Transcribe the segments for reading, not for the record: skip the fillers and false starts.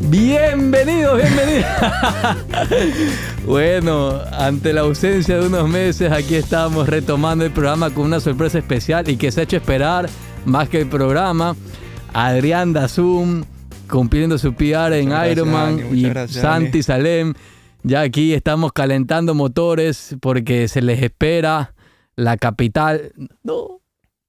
Bienvenidos. Bueno, ante la ausencia de unos meses, aquí estamos retomando el programa con una sorpresa especial y que se ha hecho esperar más que el programa. Adrián Dazum, cumpliendo su PR en Ironman, y Santi Salem. Ya aquí estamos calentando motores porque se les espera la capital. No.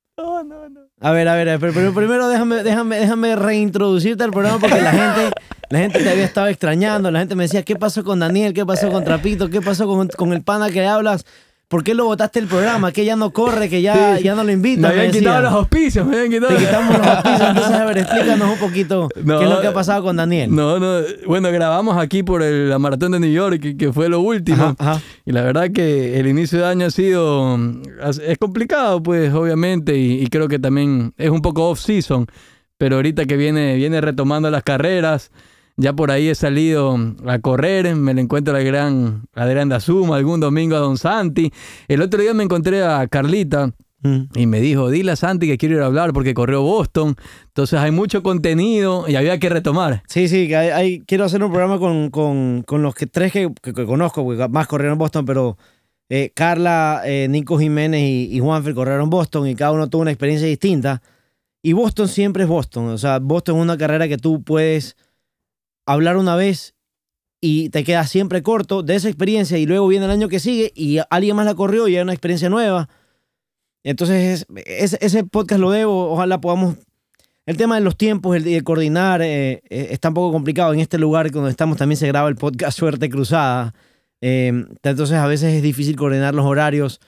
A ver, pero primero déjame reintroducirte al programa porque la gente te había estado extrañando. La gente me decía, ¿qué pasó con Daniel? ¿Qué pasó con Trapito? ¿Qué pasó con el pana que hablas? ¿Por qué lo botaste el programa? Que ya no corre, que ya no lo invitan. Me habían quitado los auspicios. Te quitamos los auspicios. Entonces, a ver, explícanos un poquito qué es lo que ha pasado con Daniel. Bueno, grabamos aquí por la Maratón de New York, que fue lo último. Ajá. Y la verdad que el inicio de año es complicado, pues, obviamente. Y creo que también es un poco off-season. Pero ahorita que viene retomando las carreras, ya por ahí he salido a correr, me le encuentro al gran Adrián Dazum, algún domingo a Don Santi. El otro día me encontré a Carlita y me dijo, dile a Santi que quiero ir a hablar porque corrió Boston. Entonces hay mucho contenido y había que retomar. Sí, quiero hacer un programa con los tres que conozco, porque más corrieron Boston, pero Carla, Nico Jiménez y Juanfer corrieron Boston y cada uno tuvo una experiencia distinta. Y Boston siempre es Boston. O sea, Boston es una carrera que tú puedes hablar una vez y te quedas siempre corto de esa experiencia y luego viene el año que sigue y alguien más la corrió y hay una experiencia nueva. Entonces ese podcast lo debo, ojalá podamos... El tema de los tiempos, el de coordinar, está un poco complicado. En este lugar donde estamos también se graba el podcast Suerte Cruzada. Entonces a veces es difícil coordinar los horarios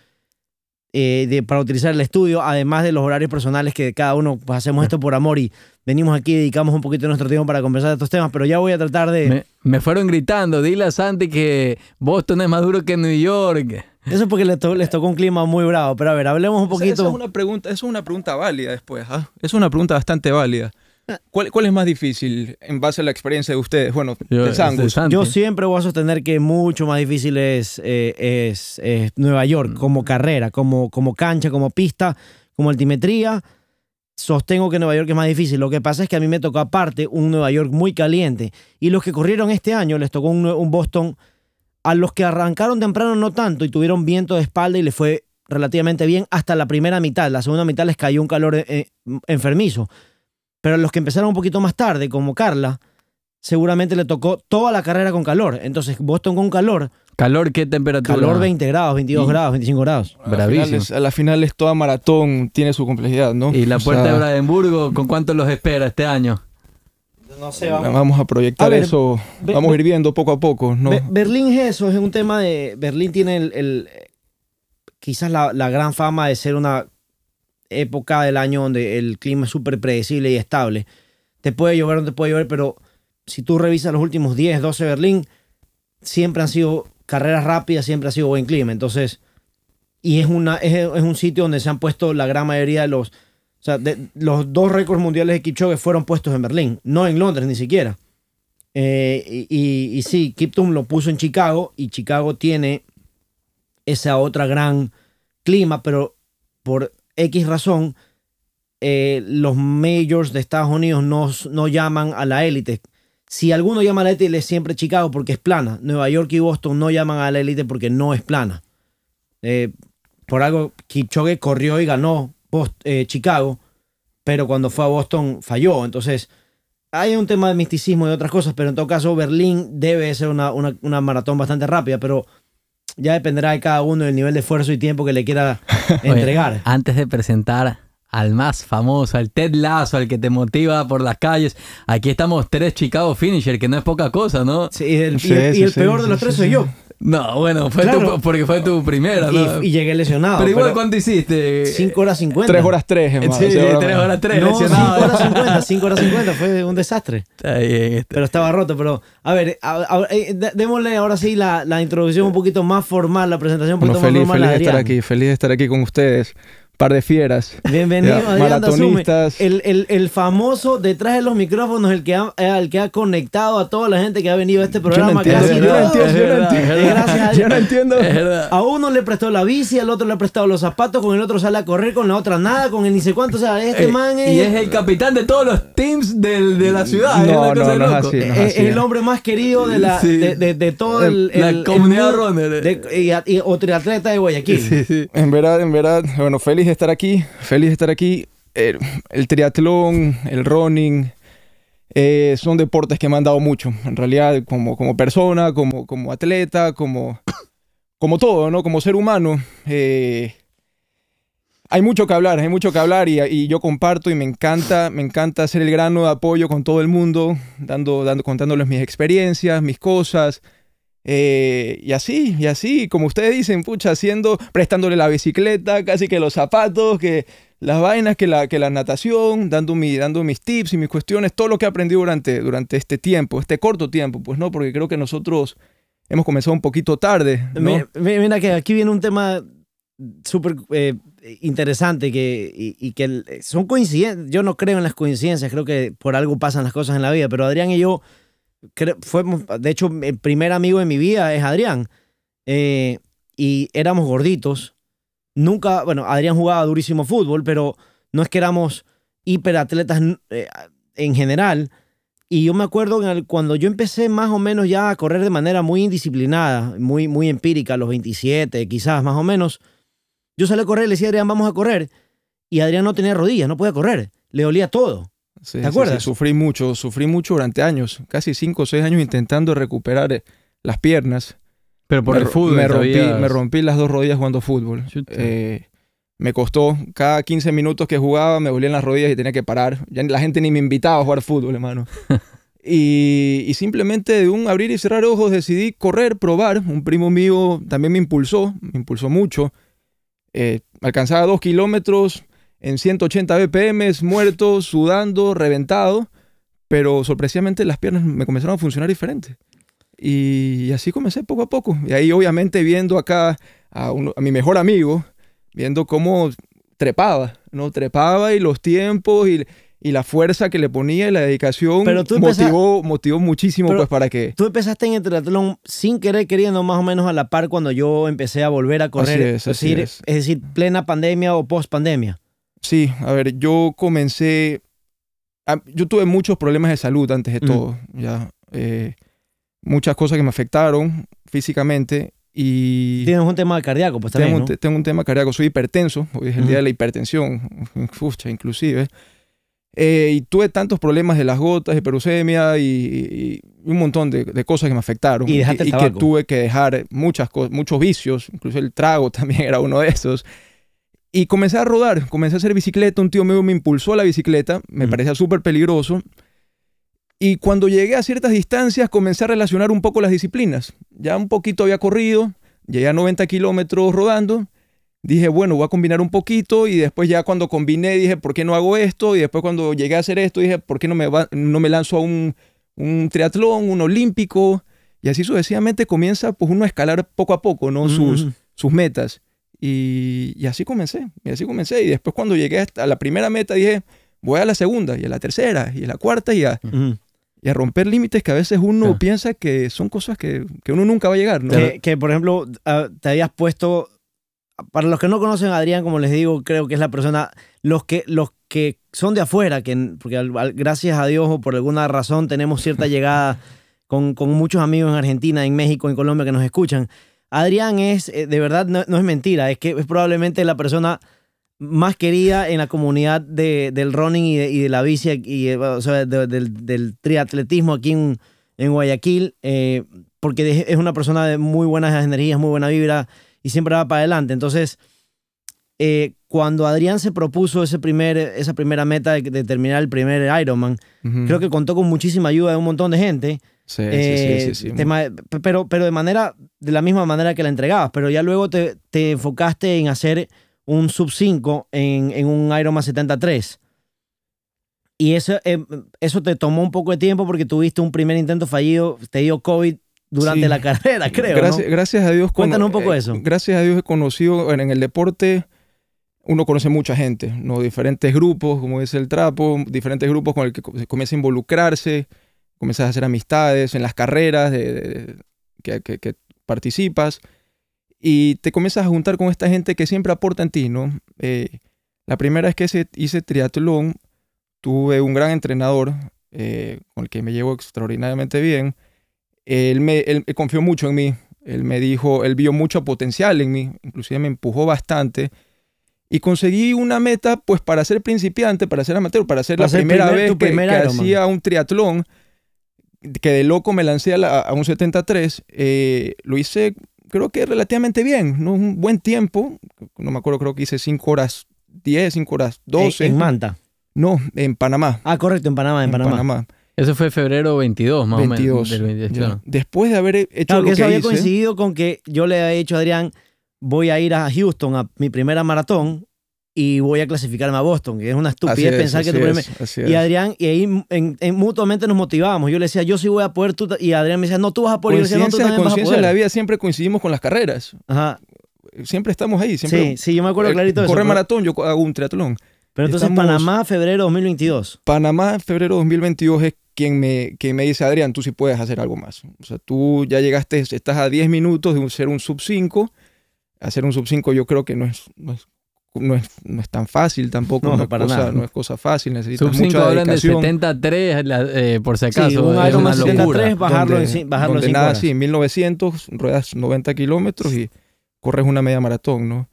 para utilizar el estudio, además de los horarios personales que cada uno pues, hacemos esto por amor y venimos aquí y dedicamos un poquito de nuestro tiempo para conversar de estos temas, pero ya voy a tratar de... Me fueron gritando, dile a Santi que Boston es más duro que New York. Eso es porque les tocó un clima muy bravo, pero a ver, hablemos un poquito... Esa es una pregunta válida después, ¿ah? Es una pregunta bastante válida. ¿Cuál es más difícil en base a la experiencia de ustedes? Bueno, de Sangus. Yo siempre voy a sostener que mucho más difícil es Nueva York como carrera, como cancha, como pista, como altimetría. Sostengo que Nueva York es más difícil. Lo que pasa es que a mí me tocó aparte un Nueva York muy caliente. Y los que corrieron este año les tocó un Boston a los que arrancaron temprano no tanto y tuvieron viento de espalda y les fue relativamente bien hasta la primera mitad. La segunda mitad les cayó un calor enfermizo. Pero a los que empezaron un poquito más tarde, como Carla, seguramente le tocó toda la carrera con calor. Entonces, Boston con calor... ¿Calor qué temperatura? Calor 20 grados, 22 grados, 25 grados. Bravísimo. A la final es toda maratón, tiene su complejidad, ¿no? ¿Y la Puerta de Brandenburgo, con cuánto los espera este año? No sé, vamos a proyectar eso. Vamos a ir viendo poco a poco, ¿no? Berlín es eso, es un tema de... Berlín tiene quizás la gran fama de ser una época del año donde el clima es súper predecible y estable. Te puede llover o no te puede llover, pero si tú revisas los últimos 10, 12 Berlín, siempre han sido carreras rápidas, siempre ha sido buen clima. Entonces, y es un sitio donde se han puesto la gran mayoría de los dos récords mundiales de Kipchoge fueron puestos en Berlín, no en Londres ni siquiera. Y sí, Kiptum lo puso en Chicago y Chicago tiene esa otra gran clima, pero por X razón, los majors de Estados Unidos no llaman a la élite. Si alguno llama a la élite es siempre Chicago porque es plana. Nueva York y Boston no llaman a la élite porque no es plana. Por algo, Kipchoge corrió y ganó Chicago, pero cuando fue a Boston falló. Entonces, hay un tema de misticismo y otras cosas, pero en todo caso, Berlín debe ser una maratón bastante rápida, pero ya dependerá de cada uno del nivel de esfuerzo y tiempo que le quiera entregar. Oye, antes de presentar al más famoso, al Ted Lasso, al que te motiva por las calles, aquí estamos 3 Chicago Finisher, que no es poca cosa, ¿no? Sí, y el peor de los 3 soy yo. No, bueno, porque fue tu primera, ¿no? Y llegué lesionado. Pero igual, ¿cuánto hiciste? 5 horas 50. 3 horas 3, hermano. Sí, 3 horas 3, no, lesionado. 5 horas 50, fue un desastre. Está bien. Pero estaba roto, pero... A ver, démosle ahora sí la introducción un poquito más formal, la presentación un poquito más formal. Feliz de estar aquí con ustedes. par de fieras. Bienvenido, Adrián maratonistas. El famoso detrás de los micrófonos, el que ha conectado a toda la gente que ha venido a este programa. Yo no entiendo. A uno le prestó la bici, al otro le ha prestado los zapatos, con el otro sale a correr, con la otra nada, con el ni sé cuánto. O sea, este man es... Y es el capitán de todos los teams de la ciudad. No es así. Es el hombre más querido de todo la comunidad runner. O triatleta de Guayaquil. Sí. En verdad, bueno, feliz de estar aquí. El triatlón, el running, son deportes que me han dado mucho. En realidad, como persona, como atleta, como todo, ¿no? Como ser humano. Hay mucho que hablar y yo comparto y me encanta hacer el grano de apoyo con todo el mundo, contándoles mis experiencias, mis cosas. Y así, como ustedes dicen, pucha, prestándole la bicicleta, casi que los zapatos, que las vainas, que la natación, dando mis tips y mis cuestiones, todo lo que he aprendido durante este tiempo, este corto tiempo, pues no, porque creo que nosotros hemos comenzado un poquito tarde, ¿no? Mira que aquí viene un tema súper interesante que son coincidencias. Yo no creo en las coincidencias, creo que por algo pasan las cosas en la vida, pero Adrián y yo de hecho, el primer amigo de mi vida es Adrián, y éramos gorditos. Nunca, bueno, Adrián jugaba durísimo fútbol, pero no es que éramos hiperatletas en general. Y yo me acuerdo cuando yo empecé más o menos ya a correr de manera muy indisciplinada, muy empírica, a los 27 quizás más o menos, yo salí a correr y le decía a Adrián, vamos a correr, y Adrián no tenía rodillas, no podía correr, le dolía todo. Sí, ¿te acuerdas? Sí, sufrí mucho durante años, casi 5 o 6 años intentando recuperar las piernas. Pero por el fútbol me rompí las 2 rodillas jugando fútbol. Me costó, cada 15 minutos que jugaba me dolían las rodillas y tenía que parar. Ya la gente ni me invitaba a jugar fútbol, hermano. y simplemente de un abrir y cerrar ojos decidí correr, probar. Un primo mío también me impulsó mucho. Alcanzaba 2 kilómetros en 180 BPM, muerto, sudando, reventado, pero sorpresivamente las piernas me comenzaron a funcionar diferente. Y así comencé poco a poco. Y ahí obviamente viendo acá a mi mejor amigo, viendo cómo trepaba, ¿no? Trepaba y los tiempos y la fuerza que le ponía y la dedicación motivó muchísimo, pues, para que... Tú empezaste en el triatlón sin querer, queriendo, más o menos a la par cuando yo empecé a volver a correr. Así es. Es decir, plena pandemia o post pandemia. Sí, a ver, yo tuve muchos problemas de salud antes de todo, ya. Muchas cosas que me afectaron físicamente y... Tienes un tema cardíaco, pues también, ¿no? Tengo un tema cardíaco, soy hipertenso, hoy es el día de la hipertensión, inclusive. Y tuve tantos problemas de las gotas, hiperuremia y un montón de cosas que me afectaron. Y dejaste el tabaco. Que tuve que dejar muchos vicios, incluso el trago también era uno de esos. Y comencé a rodar, comencé a hacer bicicleta, un tío mío me impulsó a la bicicleta, me parecía súper peligroso. Y cuando llegué a ciertas distancias comencé a relacionar un poco las disciplinas. Ya un poquito había corrido, llegué a 90 kilómetros rodando. Dije, bueno, voy a combinar un poquito y después ya cuando combiné dije, ¿por qué no hago esto? Y después cuando llegué a hacer esto dije, ¿por qué no me lanzo a un triatlón, un olímpico? Y así sucesivamente comienza pues uno a escalar poco a poco, ¿no? Sus metas. Y así comencé. Y después cuando llegué a la primera meta dije, voy a la segunda y a la tercera y a la cuarta y a romper límites que a veces uno piensa que son cosas que uno nunca va a llegar, ¿no? Que por ejemplo, te habías puesto... Para los que no conocen a Adrián, como les digo, creo que es la persona... Los que son de afuera, porque gracias a Dios o por alguna razón tenemos cierta llegada con muchos amigos en Argentina, en México, en Colombia que nos escuchan. Adrián es, de verdad, no es mentira, es que es probablemente la persona más querida en la comunidad del running y de la bici, o sea, del triatletismo aquí en Guayaquil, porque es una persona de muy buenas energías, muy buena vibra y siempre va para adelante. Entonces, cuando Adrián se propuso esa primera meta de terminar el primer Ironman, creo que contó con muchísima ayuda de un montón de gente. Sí. Pero de la misma manera que la entregabas, pero ya luego te enfocaste en hacer un sub 5 en un Ironman 73. Y eso te tomó un poco de tiempo porque tuviste un primer intento fallido, te dio COVID durante la carrera, creo. Gracias a Dios. Cuéntanos un poco de eso. Gracias a Dios he conocido en el deporte, uno conoce mucha gente, ¿no? Diferentes grupos, como dice el trapo, diferentes grupos con el que comienza a involucrarse, comienzas a hacer amistades en las carreras que participas y te comienzas a juntar con esta gente que siempre aporta en ti, ¿no? La primera vez que hice triatlón, tuve un gran entrenador con el que me llevo extraordinariamente bien. Él confió mucho en mí. Él me dijo, él vio mucho potencial en mí, inclusive me empujó bastante. Y conseguí una meta, pues, para ser principiante, para ser amateur, para ser la primera vez que hacía un triatlón, que de loco me lancé a un 73. Lo hice, creo que relativamente bien, ¿no? Un buen tiempo. No me acuerdo, creo que hice 5 horas 10, 5 horas 12. ¿En Manta? No, en Panamá. Ah, correcto, en Panamá. Eso fue febrero 22, más 22, o menos. Del 28. Después de haber hecho claro, lo que eso había hice, coincidido con que yo le había dicho a Adrián, voy a ir a Houston a mi primera maratón y voy a clasificarme a Boston, que es una estupidez pensar que tu primer... Y Adrián, y ahí mutuamente nos motivábamos. Yo le decía, yo sí voy a poder, y Adrián me decía, no, tú vas a poder. Y yo decía, no, tú también vas a poder. En la vida siempre coincidimos con las carreras. Ajá. Siempre estamos ahí. Siempre, sí, yo me acuerdo clarito de eso. Corre maratón, yo hago un triatlón. Pero entonces Panamá, febrero 2022. Panamá, febrero 2022 es quien me dice, Adrián, tú sí puedes hacer algo más. O sea, tú ya llegaste, estás a 10 minutos de ser un sub 5. Hacer un sub 5 yo creo que no es tan fácil tampoco. No es cosa fácil, necesitas sub 5 mucha hablan de dedicación. 73, por si acaso. Sí, un Ironman 73, bajarlo en 5 horas. Sí, en 1900 ruedas 90 kilómetros y corres una media maratón, ¿no?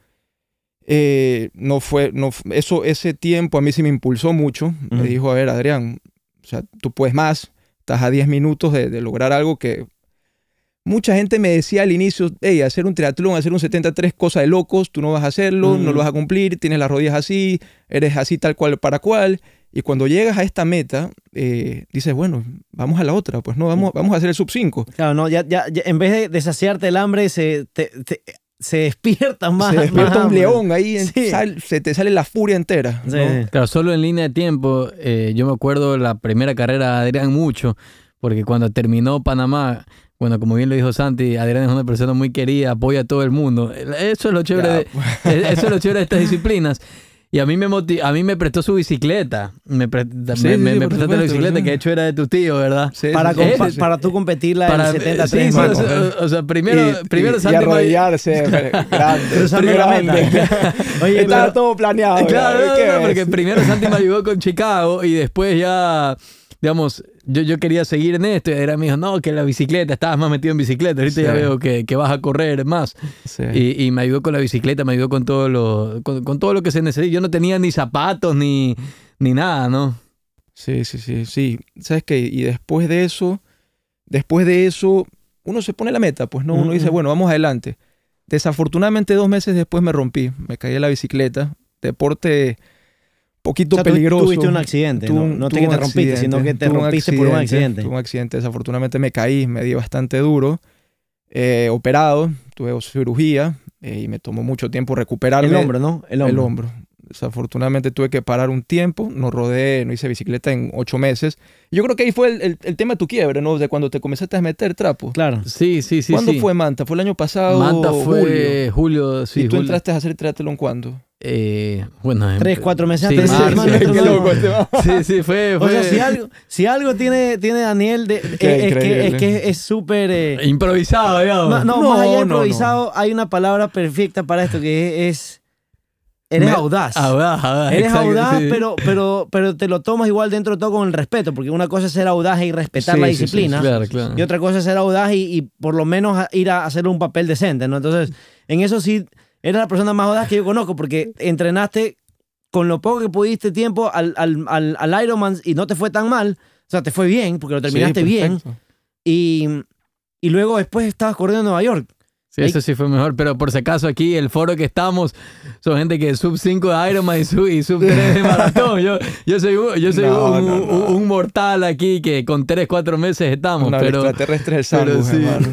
Ese tiempo a mí sí me impulsó mucho. Me dijo, a ver, Adrián, o sea, tú puedes más, estás a 10 minutos de lograr algo que mucha gente me decía al inicio, hey, hacer un triatlón, hacer un 73, cosa de locos, tú no vas a hacerlo, no lo vas a cumplir, tienes las rodillas así, eres así tal cual para cual. Y cuando llegas a esta meta, dices, bueno, vamos a la otra, pues no, vamos a hacer el sub 5. Claro, no, ya en vez de saciarte el hambre, se despierta más. Se despierta un león ahí, sí. Se te sale la furia entera. Sí. ¿no? Claro, solo en línea de tiempo, yo me acuerdo la primera carrera de Adrián mucho, porque cuando terminó Panamá, bueno, como bien lo dijo Santi, Adrián es una persona muy querida, apoya a todo el mundo. Eso es lo chévere, eso es lo chévere de estas disciplinas. Y a mí me prestó su bicicleta. Me prestaste la bicicleta, que de hecho era de tu tío, ¿verdad? Sí, para tú competirla en 73. Sí, o sea, primero Santi... Y arrodillarse, grande. Oye, estaba todo planeado. Claro, porque primero Santi me ayudó con Chicago y después ya... Digamos, yo quería seguir en esto y Adrián me dijo, no, que la bicicleta, estabas más metido en bicicleta, ahorita ya veo que vas a correr más. Sí. Y me ayudó con la bicicleta, me ayudó con todo lo que se necesita. Yo no tenía ni zapatos ni nada, ¿no? Sí. ¿Sabes qué? Y después de eso, uno se pone la meta, pues, ¿no? Uno dice, bueno, vamos adelante. Desafortunadamente 2 meses después me rompí, me caí en la bicicleta, deporte... poquito peligroso. Tuviste un accidente, no te rompiste, sino que te rompiste por un accidente. Tuve un accidente, desafortunadamente me caí, me di bastante duro, operado, tuve cirugía y me tomó mucho tiempo recuperarme. El hombro, ¿no? El hombro. Desafortunadamente tuve que parar un tiempo, no hice bicicleta en 8 meses. Yo creo que ahí fue el tema de tu quiebre, ¿no? De cuando te comenzaste a meter trapo. Claro. Sí. ¿Cuándo fue Manta? ¿Fue el año pasado? Manta fue julio, sí. ¿Y tú entraste a hacer triatlón cuándo? Bueno, 3-4 meses antes. Qué loco este va. Sí, fue. O sea, si algo tiene Daniel, es que es súper... improvisado, digamos. No, más allá de improvisado, hay una palabra perfecta para esto, que es... Eres audaz. Eres exacto, audaz, sí. pero te lo tomas igual dentro de todo con el respeto, porque una cosa es ser audaz y respetar la disciplina. Sí, claro. Y otra cosa es ser audaz y por lo menos ir a hacer un papel decente, ¿no? Entonces, en eso sí, eres la persona más audaz que yo conozco, porque entrenaste con lo poco que pudiste tiempo al Ironman y no te fue tan mal. O sea, te fue bien, porque lo terminaste bien. Y luego después estabas corriendo en Nueva York. Sí, eso sí fue mejor, pero por si acaso aquí el foro que estamos son gente que sub 5 de Ironman y sub 3 de maratón. Yo soy un mortal aquí que con 3-4 meses estamos. Pero extraterrestre el sándwich, hermano.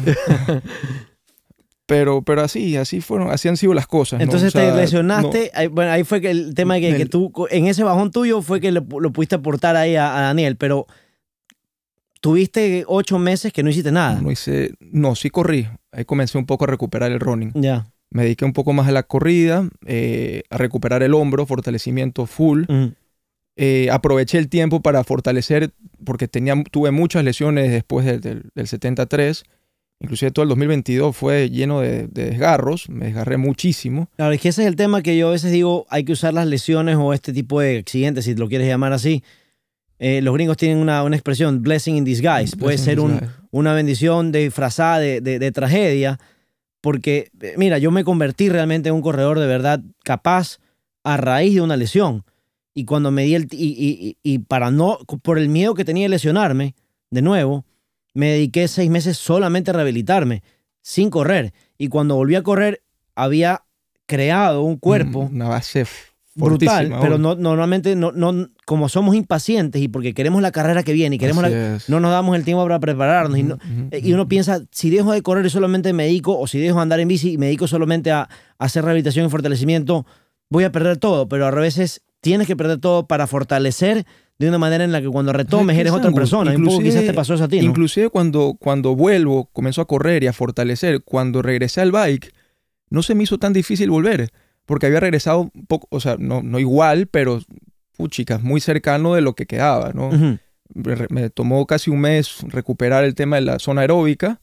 Pero así han sido las cosas. Entonces, ¿no? O sea, te lesionaste. No. Bueno, ahí fue que el tema de que tú, en ese bajón tuyo, fue que lo pudiste aportar ahí a Daniel, pero tuviste 8 meses que no hiciste nada. Sí corrí. Ahí comencé un poco a recuperar el running. Ya. Me dediqué un poco más a la corrida, a recuperar el hombro, fortalecimiento full. Aproveché el tiempo para fortalecer, porque tuve muchas lesiones después del 73. Inclusive todo el 2022 fue lleno de desgarros. Me desgarré muchísimo. Claro, es que ese es el tema que yo a veces digo, hay que usar las lesiones o este tipo de accidentes, si lo quieres llamar así. Los gringos tienen una expresión, blessing in disguise. Puede ser una bendición disfrazada de tragedia, porque, mira, yo me convertí realmente en un corredor de verdad capaz a raíz de una lesión. Y cuando me di por el miedo que tenía de lesionarme, de nuevo, me dediqué 6 meses solamente a rehabilitarme, sin correr. Y cuando volví a correr, había creado un cuerpo una base brutal, pero normalmente como somos impacientes y porque queremos la carrera que viene y no nos damos el tiempo para prepararnos. Y uno piensa, si dejo de correr y solamente me dedico, o si dejo de andar en bici y me dedico solamente a hacer rehabilitación y fortalecimiento, voy a perder todo. Pero a veces tienes que perder todo para fortalecer de una manera en la que cuando retomes eres otra persona. Un poco quizás te pasó eso a ti, ¿no? Inclusive cuando comenzó a correr y a fortalecer, cuando regresé al bike, no se me hizo tan difícil volver, porque había regresado un poco, o sea, no igual, pero chicas, muy cercano de lo que quedaba, ¿no? Me tomó casi un mes recuperar el tema de la zona aeróbica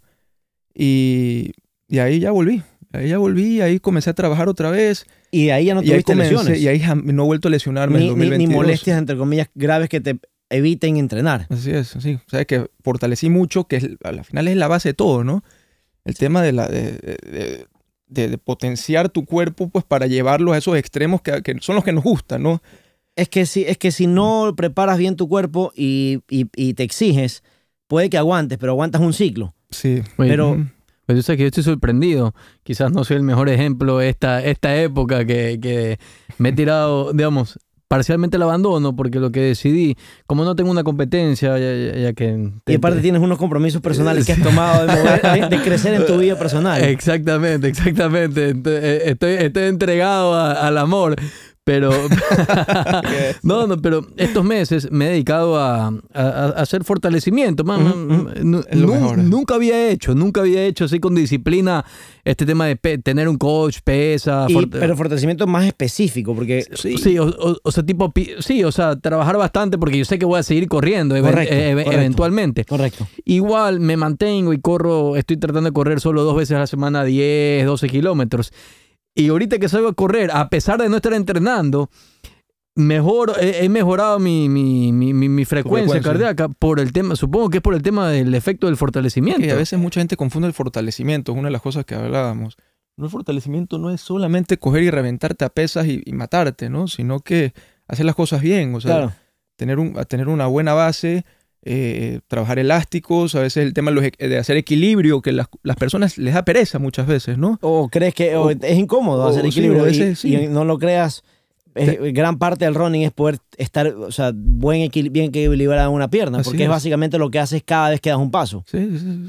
y ahí ya volví. Ahí comencé a trabajar otra vez. Y ahí ya no tuviste lesiones. Y ahí no he vuelto a lesionarme en 2022. Ni molestias, entre comillas, graves que te eviten entrenar. Así es, sí. O sea, que fortalecí mucho, que al final es la base de todo, ¿no? El tema de potenciar tu cuerpo, pues, para llevarlo a esos extremos que son los que nos gustan, ¿no? Es que si no preparas bien tu cuerpo y te exiges, puede que aguantes, pero aguantas un ciclo. Sí. Pero... Pues yo sé que yo estoy sorprendido. Quizás no soy el mejor ejemplo esta época que me he tirado, digamos, parcialmente el abandono, porque lo que decidí, como no tengo una competencia, ya que... Y aparte tienes unos compromisos personales que has tomado de crecer en tu vida personal. Exactamente. Estoy entregado al amor. Pero pero estos meses me he dedicado a hacer fortalecimiento. Nunca había hecho así con disciplina este tema de tener un coach, pesa. Pero fortalecimiento más específico, porque... Sí, o sea, trabajar bastante porque yo sé que voy a seguir corriendo eventualmente. Correcto. Igual me mantengo y estoy tratando de correr solo 2 veces a la semana, 10, 12 kilómetros. Y ahorita que salgo a correr, a pesar de no estar entrenando, he mejorado mi frecuencia cardíaca por el tema, supongo que es por el tema del efecto del fortalecimiento. Y a veces mucha gente confunde el fortalecimiento, es una de las cosas que hablábamos. El fortalecimiento no es solamente coger y reventarte a pesas y matarte, ¿no? Sino que hacer las cosas bien, o sea, claro, tener una buena base, trabajar elásticos, a veces el tema de hacer equilibrio, que las personas les da pereza muchas veces, ¿no? O crees que es incómodo hacer equilibrio, y no lo creas. Gran parte del running es poder estar, o sea, bien equilibrada en una pierna, porque es básicamente lo que haces cada vez que das un paso. Sí.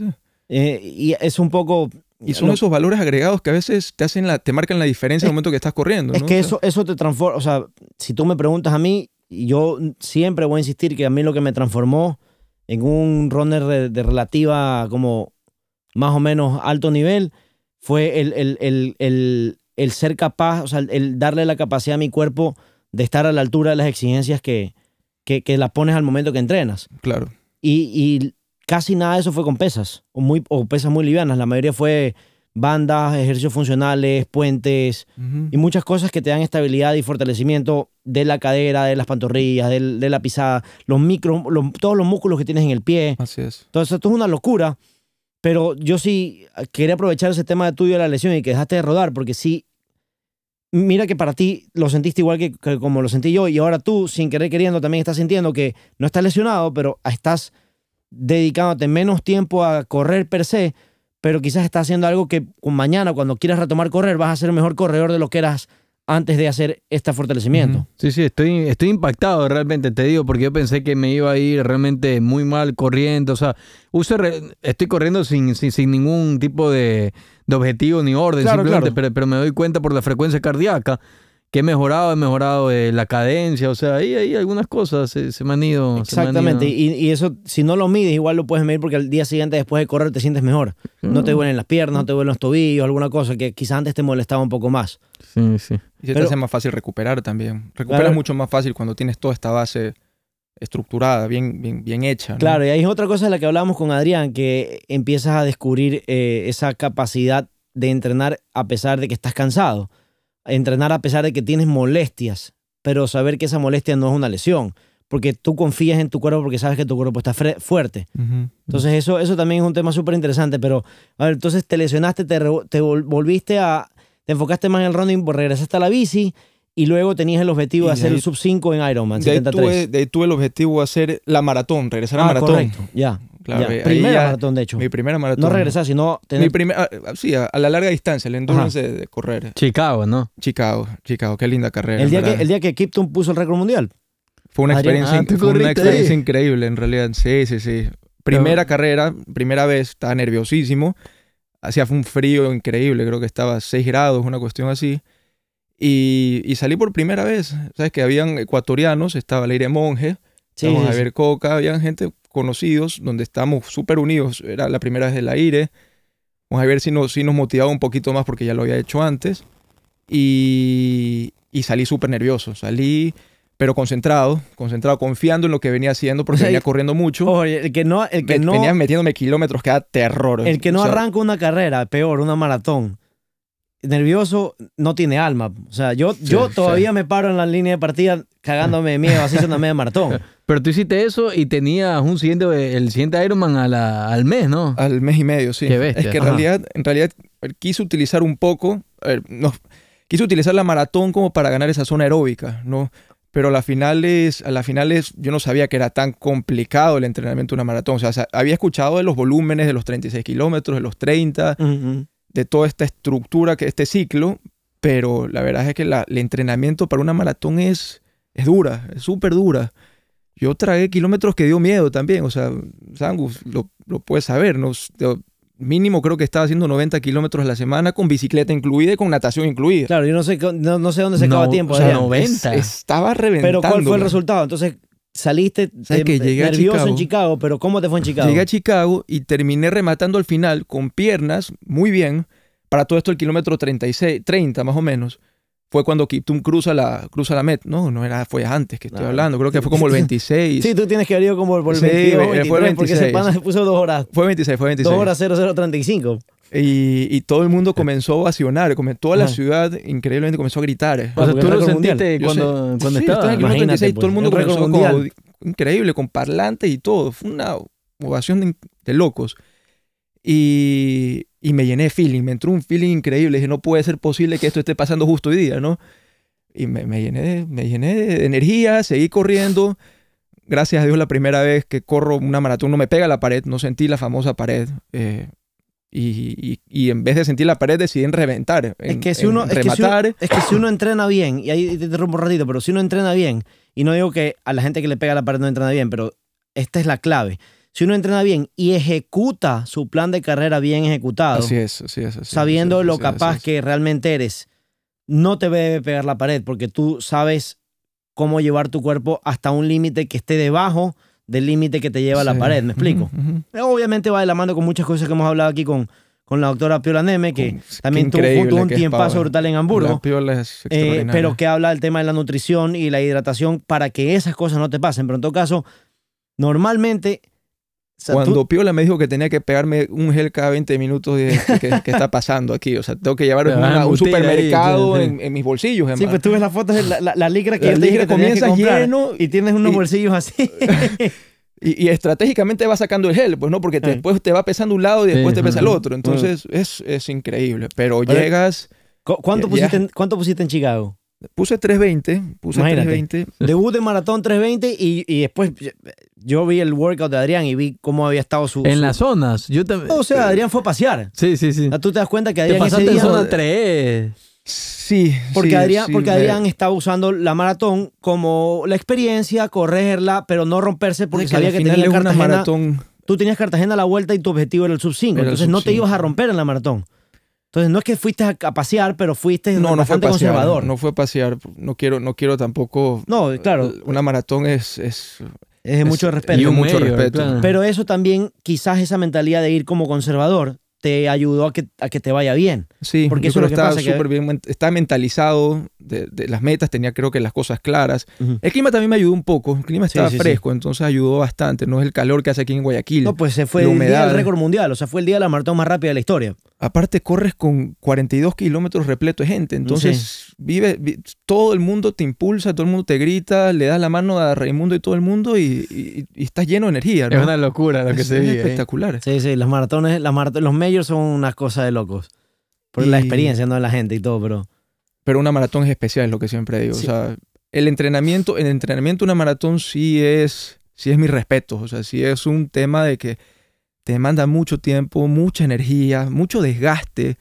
Y es un poco... Y son esos valores agregados que a veces te marcan la diferencia en el momento que estás corriendo, ¿no? Es que eso te transforma, o sea, si tú me preguntas a mí, yo siempre voy a insistir que a mí lo que me transformó en un runner de relativa como más o menos alto nivel fue el ser capaz, o sea, el darle la capacidad a mi cuerpo de estar a la altura de las exigencias que las pones al momento que entrenas. Claro. Y casi nada de eso fue con pesas, o pesas muy livianas. La mayoría fue bandas, ejercicios funcionales, puentes y muchas cosas que te dan estabilidad y fortalecimiento de la cadera, de las pantorrillas, de la pisada, todos los músculos que tienes en el pie. Así es. Entonces esto es una locura, pero yo sí quería aprovechar ese tema de tuyo de la lesión y que dejaste de rodar, porque sí, mira que para ti lo sentiste igual que como lo sentí yo, y ahora tú, sin querer queriendo, también estás sintiendo que no estás lesionado, pero estás dedicándote menos tiempo a correr per se, pero quizás estás haciendo algo que mañana, cuando quieras retomar correr, vas a ser un mejor corredor de lo que eras antes de hacer este fortalecimiento. Sí, estoy impactado realmente, te digo, porque yo pensé que me iba a ir realmente muy mal corriendo. O sea, estoy corriendo sin ningún tipo de objetivo ni orden, claro, simplemente, claro. Pero me doy cuenta por la frecuencia cardíaca he mejorado la cadencia, o sea, ahí algunas cosas se me han ido. Exactamente, y eso, si no lo mides, igual lo puedes medir porque al día siguiente, después de correr, te sientes mejor. No te duelen las piernas, no te duelen los tobillos, alguna cosa que quizás antes te molestaba un poco más. Sí, sí. Y se te hace más fácil recuperar también. Recuperas mucho más fácil cuando tienes toda esta base estructurada, bien hecha, ¿no? Claro, y ahí es otra cosa de la que hablábamos con Adrián, que empiezas a descubrir esa capacidad de entrenar a pesar de que estás cansado. Entrenar a pesar de que tienes molestias, pero saber que esa molestia no es una lesión, porque tú confías en tu cuerpo porque sabes que tu cuerpo está fuerte. Entonces eso también es un tema súper interesante, pero a ver, entonces te lesionaste, te enfocaste más en el running, regresaste a la bici y luego tenías el objetivo de hacer el sub 5 en Ironman 73. De ahí tuve el objetivo de hacer la maratón, regresar a maratón. Correcto, ya. Claro, Primera maratón, de hecho. Mi primera maratón. No regresar, sino... Sí, a la larga distancia, el endurance de correr. Chicago, ¿no? Chicago, qué linda carrera. El día que Kipton puso el récord mundial. Fue una experiencia increíble, en realidad. Sí. Primera carrera, primera vez, estaba nerviosísimo. Hacía un frío increíble, creo que estaba a 6 grados, una cuestión así. Y salí por primera vez. Sabes que habían ecuatorianos, estaba Leire Monge, Javier Coca, había gente conocidos, donde estábamos súper unidos. Era la primera vez del aire. Vamos a ver si nos motivaba un poquito más porque ya lo había hecho antes. Y salí súper nervioso. Salí, pero concentrado, confiando en lo que venía haciendo porque venía corriendo mucho. Oye, venía metiéndome kilómetros que da terror. El que no arranca una carrera, peor, una maratón, nervioso, no tiene alma. O sea, yo todavía me paro en la línea de partida cagándome de miedo, así una media maratón. Pero tú hiciste eso y tenías el siguiente Ironman al mes, ¿no? Al mes y medio, sí. Qué bestia. Es que en realidad quise utilizar un poco, quise utilizar la maratón como para ganar esa zona aeróbica, ¿no? Pero a las finales yo no sabía que era tan complicado el entrenamiento de una maratón. O sea, había escuchado de los volúmenes de los 36 kilómetros, de los 30, de toda esta estructura, este ciclo, pero la verdad es que el entrenamiento para una maratón es dura, es súper dura. Yo tragué kilómetros que dio miedo también, o sea, Sangus lo puedes saber, ¿no? Mínimo creo que estaba haciendo 90 kilómetros a la semana con bicicleta incluida y con natación incluida. Claro, yo no sé dónde se acaba tiempo. O sea, 90. Estaba reventando. Pero ¿cuál fue el resultado? Entonces saliste nervioso en Chicago, pero ¿cómo te fue en Chicago? Llegué a Chicago y terminé rematando al final con piernas muy bien. Para todo esto el kilómetro 30 más o menos. Fue cuando Kiptum cruza la Met. No fue antes que estoy hablando. Creo que fue como el 26. Sí, tú tienes que haber ido como por el 22, 23, fue el 26. Porque ese pana se puso 2 horas. Fue 26. 2 horas 0035. Y todo el mundo comenzó a ovacionar. Toda la ciudad increíblemente comenzó a gritar. O sea, tú lo sentiste cuando estabas. Estaba en el kilómetro 36. Todo el mundo comenzó como increíble, con parlantes y todo. Fue una ovación de locos. Y me llené de feeling, me entró un feeling increíble. Dije, no puede ser posible que esto esté pasando justo hoy día, ¿no? Y me llené de energía, seguí corriendo. Gracias a Dios, la primera vez que corro una maratón no me pega la pared, no sentí la famosa pared. Y en vez de sentir la pared decidí reventar, es que si uno entrena bien, y ahí te interrumpo un ratito, pero si uno entrena bien, y no digo que a la gente que le pega la pared no entrena bien, pero esta es la clave. Si uno entrena bien y ejecuta su plan de carrera bien ejecutado, sabiendo lo capaz que realmente eres, no te debe pegar la pared porque tú sabes cómo llevar tu cuerpo hasta un límite que esté debajo del límite que te lleva la pared. ¿Me explico? Obviamente va de la mano con muchas cosas que hemos hablado aquí con la doctora Piola Neme, que también tuvo un tiempazo brutal en Hamburgo. La Piola es extraordinaria. Pero que habla del tema de la nutrición y la hidratación para que esas cosas no te pasen. Pero en todo caso, normalmente... Cuando Piola me dijo que tenía que pegarme un gel cada 20 minutos, ¿qué está pasando aquí? O sea, tengo que llevar un supermercado en mis bolsillos. Sí, pues tú ves las fotos de la licra que comienza lleno y tienes unos bolsillos así. Y estratégicamente vas sacando el gel, pues no, porque después te va pesando un lado y después te pesa el otro. Entonces es increíble. Pero llegas... ¿Cuánto pusiste en Chicago? Puse 320. Debut de maratón 320 y después yo vi el workout de Adrián y vi cómo había estado su... En las zonas. Yo también. O sea, Adrián fue a pasear. Sí. O sea, tú te das cuenta que Adrián te pasaste ese día... en zona 3. Sí. Porque Adrián estaba usando la maratón como la experiencia, correrla, pero no romperse porque sabía que tenía Cartagena. Maratón. Tú tenías Cartagena a la vuelta y tu objetivo era el sub 5. Entonces no te ibas a romper en la maratón. Entonces no es que fuiste a pasear, pero fuiste no fue bastante pasear, conservador. No fue pasear. No quiero tampoco... No, claro. Una maratón es de mucho respeto. Y mucho respeto. Claro. Pero eso también, quizás esa mentalidad de ir como conservador te ayudó a que te vaya bien. Sí, porque eso eso es lo que pasa. súper bien. Está mentalizado de las metas, tenía creo que las cosas claras. El clima también me ayudó un poco. El clima estaba fresco, entonces ayudó bastante. No es el calor que hace aquí en Guayaquil. No, pues se fue el día del récord mundial. O sea, fue el día de la maratón más rápida de la historia. Aparte, corres con 42 kilómetros repleto de gente. Entonces, todo el mundo te impulsa, todo el mundo te grita, le das la mano a Raimundo y todo el mundo y estás lleno de energía, ¿no? Es una locura lo que se vive. Espectacular. Sí, las maratones, los majors son unas cosas de locos. Por la experiencia, ¿no? De la gente y todo, pero una maratón es especial, es lo que siempre digo. Sí. O sea, el entrenamiento de una maratón sí es mi respeto. O sea, sí es un tema de que te demanda mucho tiempo, mucha energía, mucho desgaste.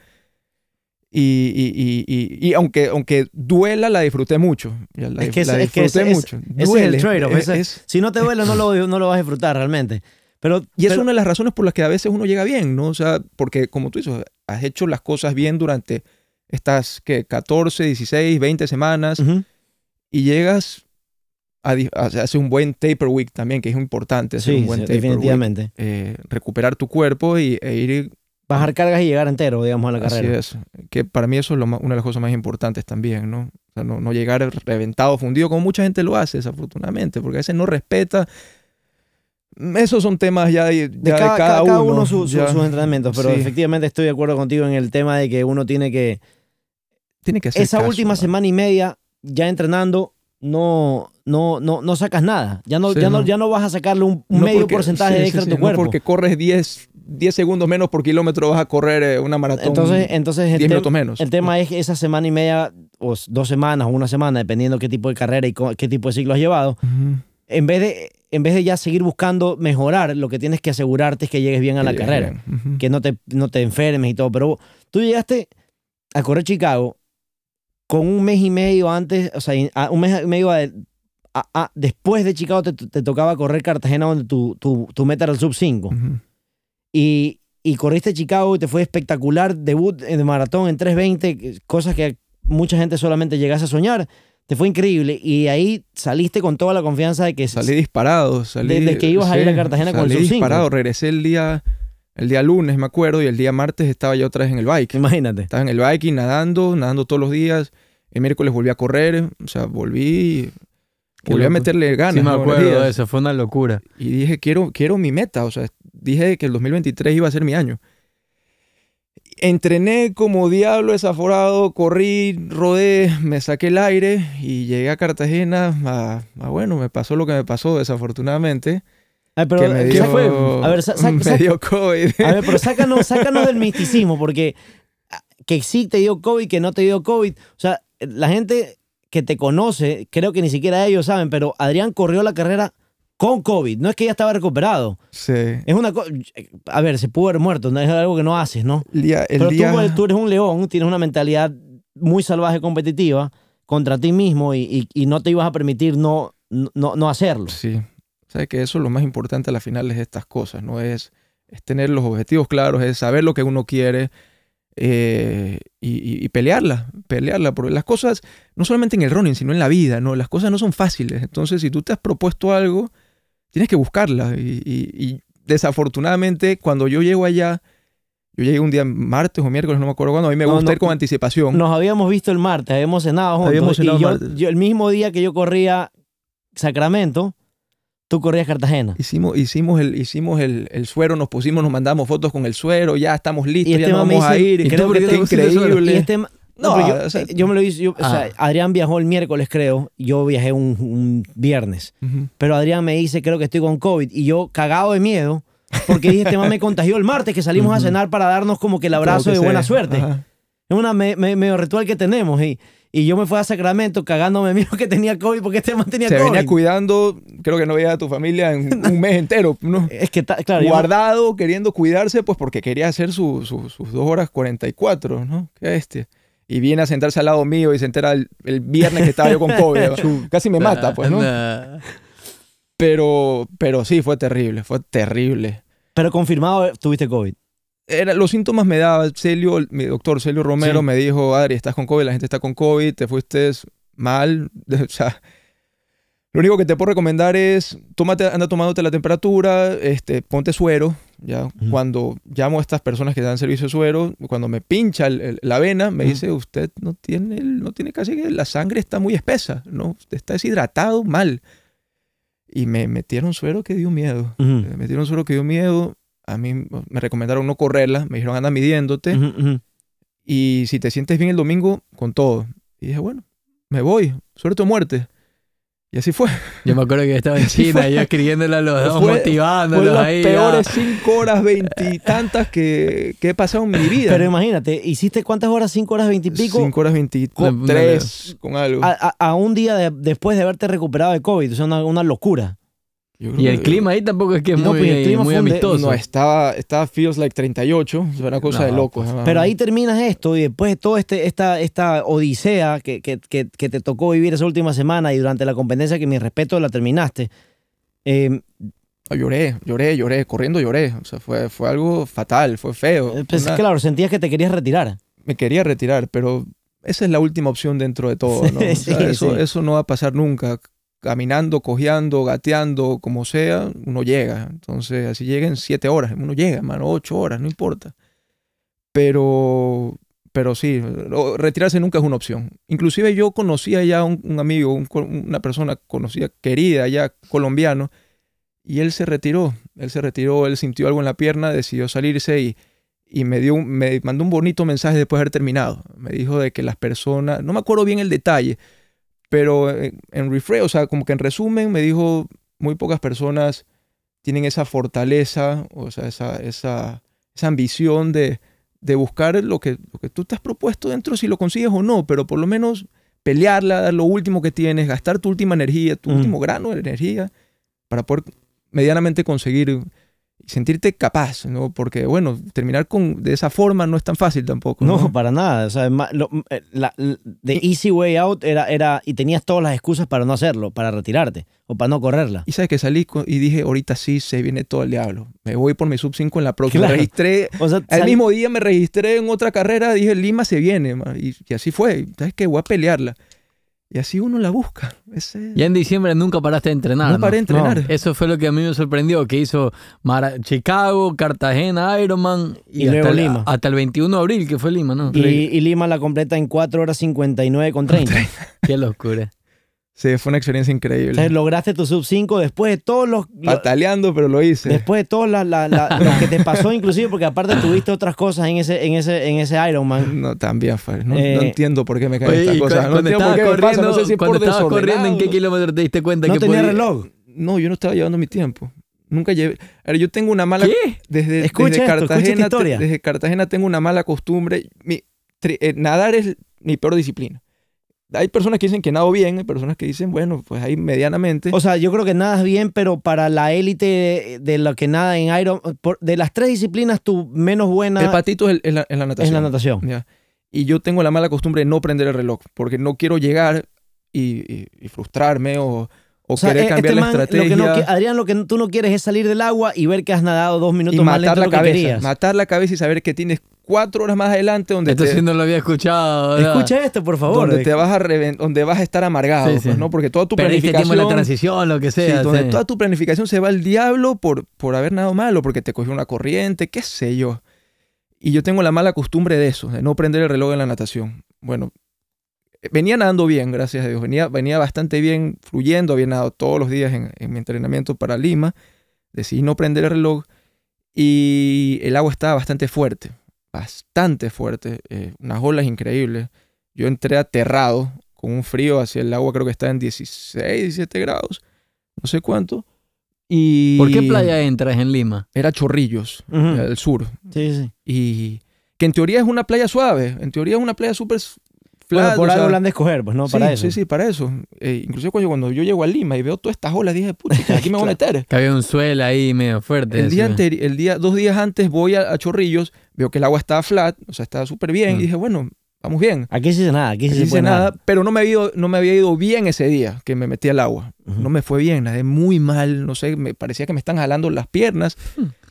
Y aunque duela, la disfruté mucho. La disfruté mucho. Ese es el trade-off. Si no te duele, no lo vas a disfrutar realmente. Y es una de las razones por las que a veces uno llega bien, ¿no? O sea, porque como tú dices, has hecho las cosas bien durante estas 14, 16, 20 semanas y llegas hacer un buen taper week también, que es importante hacer un buen taper definitivamente. Week. Recuperar tu cuerpo e ir... Bajar cargas y llegar entero, digamos, a la carrera. Así es. Que para mí eso es una de las cosas más importantes también, ¿no? O sea, no llegar reventado, fundido, como mucha gente lo hace, desafortunadamente, porque a veces no respeta... Esos son temas ya de cada uno. Sus entrenamientos, pero efectivamente estoy de acuerdo contigo en el tema de que uno tiene que hacer esa caso, última semana y media ya entrenando no sacas nada. Ya no vas a sacarle un medio porcentaje extra a tu cuerpo. No porque corres 10 segundos menos por kilómetro vas a correr una maratón. Entonces 10 minutos menos. El tema es que esa semana y media o 2 semanas o una semana, dependiendo qué tipo de carrera y qué tipo de ciclo has llevado, en vez de ya seguir buscando mejorar, lo que tienes que asegurarte es que llegues bien a la carrera, que no te enfermes y todo. Pero tú llegaste a correr Chicago con un mes y medio antes, o sea, un mes y medio después de Chicago te tocaba correr Cartagena, donde tu meta era el sub 5. Y corriste Chicago y te fue espectacular, debut de maratón en 3:20, cosas que mucha gente solamente llegase a soñar. Te fue increíble y ahí saliste con toda la confianza de que... Salí disparado. De que ibas a ir a Cartagena con el sub 5. Salí disparado, regresé el día lunes, me acuerdo, y el día martes estaba ya otra vez en el bike. Imagínate. Estaba en el bike y nadando todos los días. El miércoles volví a correr, o sea, volví a meterle ganas. Sí, me acuerdo de eso, fue una locura. Y dije, quiero mi meta, o sea, dije que el 2023 iba a ser mi año. Entrené como diablo desaforado, corrí, rodé, me saqué el aire y llegué a Cartagena. Bueno, me pasó lo que me pasó, desafortunadamente. Ay, pero ¿qué fue? A ver, me dio COVID. A ver, pero sácanos del misticismo, porque que sí te dio COVID, que no te dio COVID. O sea, la gente que te conoce, creo que ni siquiera ellos saben, pero Adrián corrió la carrera con COVID. No es que ya estaba recuperado. Sí. Es una cosa... A ver, se pudo haber muerto. No es algo que no haces, ¿no? Pero tú eres un león, tienes una mentalidad muy salvaje competitiva contra ti mismo y no te ibas a permitir no hacerlo. Sí. Sabes que eso es lo más importante a la final de estas cosas, ¿no? Es tener los objetivos claros, es saber lo que uno quiere y pelearla. Porque las cosas, no solamente en el running, sino en la vida, ¿no? Las cosas no son fáciles. Entonces, si tú te has propuesto algo, tienes que buscarla. Y desafortunadamente, cuando yo llego allá, yo llegué un día martes o miércoles, no me acuerdo cuándo, a mí me gusta ir con anticipación. Nos habíamos visto el martes, habíamos cenado juntos. Yo el mismo día que yo corría Sacramento, tú corrías Cartagena. Hicimos el suero, nos mandamos fotos con el suero, ya estamos listos, ya nos vamos a ir. Creo que es increíble. Yo me lo hice. Adrián viajó el miércoles, creo. Yo viajé un viernes. Pero Adrián me dice, creo que estoy con COVID. Y yo, cagado de miedo, porque dije, este man me contagió el martes, que salimos a cenar para darnos como que el abrazo de buena suerte. Es una medio ritual que tenemos. Y yo me fui a Sacramento cagándome mío que tenía COVID porque este man tenía COVID. Se venía cuidando, creo que no veía a tu familia en un mes entero, ¿no? Es que, claro, guardado, queriendo cuidarse, pues porque quería hacer sus 2 horas 44, ¿no? Qué bestia. Y viene a sentarse al lado mío y se entera el viernes que estaba yo con COVID. Casi me mata, pues, ¿no? Pero sí, fue terrible. Pero confirmado, tuviste COVID. Los síntomas me daba Celio, mi doctor Celio Romero me dijo, Adri, estás con COVID, la gente está con COVID, te fuiste mal. O sea, lo único que te puedo recomendar es, anda tomándote la temperatura, ponte suero. Ya. Cuando llamo a estas personas que dan servicio de suero, cuando me pincha la vena, me dice, usted no tiene casi que la sangre está muy espesa, ¿no? Usted está deshidratado mal. Y me metieron suero que dio miedo. Me metieron suero que dio miedo. A mí me recomendaron no correrla. Me dijeron, anda midiéndote. Y si te sientes bien el domingo, con todo. Y dije, bueno, me voy. Suerte o muerte. Y así fue. Yo me acuerdo que estaba en China, yo escribiéndole a los dos, motivándolos ahí. Fue las peores 5 horas 20 y tantas que he pasado en mi vida. Pero imagínate, ¿hiciste cuántas horas? 5 horas 20 y pico. 5 horas 23 con algo. A un día después de haberte recuperado de COVID. O sea, una locura. Y el clima ahí tampoco es que es muy amistoso. No, estaba feels like 38. Es una cosa de locos. Pero ahí terminas esto y después de toda esta odisea que te tocó vivir esa última semana y durante la competencia, que mi respeto la terminaste. Lloré, corriendo lloré. O sea, fue algo fatal, fue feo. Pues claro, sentías que te querías retirar. Me quería retirar, pero esa es la última opción dentro de todo, ¿no? O sea, eso no va a pasar nunca. Caminando, cojeando, gateando, como sea, uno llega. Entonces, así lleguen 7 horas, uno llega, hermano, 8 horas, no importa. Pero sí, retirarse nunca es una opción. Inclusive yo conocía ya un amigo, una persona conocida, querida ya, colombiano, y él se retiró, él sintió algo en la pierna, decidió salirse y me mandó un bonito mensaje después de haber terminado. Me dijo de que las personas, no me acuerdo bien el detalle, pero en rephrase, o sea, como que en resumen me dijo, muy pocas personas tienen esa fortaleza, o sea, esa ambición de buscar lo que tú te has propuesto dentro, si lo consigues o no, pero por lo menos pelearla, dar lo último que tienes, gastar tu última energía, tu último grano de energía para poder medianamente conseguir y sentirte capaz, ¿no? Porque, bueno, terminar de esa forma no es tan fácil tampoco. No, para nada. O sea, the easy way out era y tenías todas las excusas para no hacerlo, para retirarte o para no correrla. Y sabes que salí y dije, ahorita sí se viene todo el diablo. Me voy por mi sub 5 en la próxima. Claro. Registré, o sea, el mismo día me registré en otra carrera, dije, Lima se viene, man. Y así fue. ¿Sabes qué? Voy a pelearla. Y así uno la busca. Ya en diciembre nunca paraste de entrenar. No paré de entrenar. No. Eso fue lo que a mí me sorprendió, que hizo Chicago, Cartagena, Ironman y luego Lima. Hasta el 21 de abril, que fue Lima, ¿no? Y Lima la completa en 4 horas 59 con 30. Qué locura. Sí, fue una experiencia increíble. Entonces lograste tu sub 5 después de todos los... Pataleando, pero lo hice. Después de todo lo que te pasó, inclusive, porque aparte tuviste otras cosas en ese Ironman. No, también fue. No entiendo por qué me caen estas cosas. No entiendo por qué me pasa. No sé si cuando por estabas corriendo, ¿en qué kilómetro te diste cuenta no que tenía reloj? No, yo no estaba llevando mi tiempo. Nunca llevé... A ver, yo tengo una mala... ¿Qué? Desde Cartagena, desde Cartagena tengo una mala costumbre. Nadar es mi peor disciplina. Hay personas que dicen que nado bien, hay personas que dicen, bueno, pues ahí medianamente. O sea, yo creo que nadas bien, pero para la élite de lo que nada en Iron, de las 3 disciplinas, tu menos buena... El patito es la natación. Es la natación. Ya. Y yo tengo la mala costumbre de no prender el reloj, porque no quiero llegar y frustrarme o querer cambiar la estrategia. Adrián, lo que tú no quieres es salir del agua y ver que has nadado 2 minutos y más lento de lo que querías. Matar la cabeza y saber que tienes 4 horas más adelante donde esto sí no lo había escuchado, ¿verdad? Escucha esto, por favor. Donde vas a estar amargado, sí, sí. Pues, ¿no? Porque toda tu Perdiste planificación... tiempo en la transición, lo que sea. Sí, donde toda tu planificación se va al diablo por haber nadado mal o porque te cogió una corriente, qué sé yo. Y yo tengo la mala costumbre de eso, de no prender el reloj en la natación. Bueno, venía nadando bien, gracias a Dios. Venía bastante bien, fluyendo. Había nadado todos los días en mi entrenamiento para Lima. Decidí no prender el reloj y el agua estaba bastante fuerte. Unas olas increíbles. Yo entré aterrado, con un frío hacia el agua, creo que estaba en 16, 17 grados, no sé cuánto. Y ¿por qué playa entras en Lima? Era Chorrillos, del sur. Sí. Y que en teoría es una playa suave, en teoría es una playa súper flat. Bueno, por algo la han de escoger, pues no, para eso. Sí, para eso. Inclusive cuando yo llego a Lima y veo todas estas olas, dije, pucha, aquí me voy a meter. Que había un suelo ahí medio fuerte. 2 días antes voy a Chorrillos, veo que el agua estaba flat, o sea, estaba súper bien, y dije, bueno, vamos bien. Aquí sí se nada, aquí sí se hice nada, pero no me había ido bien ese día que me metí al agua. No me fue bien, nadé muy mal, no sé, me parecía que me están jalando las piernas.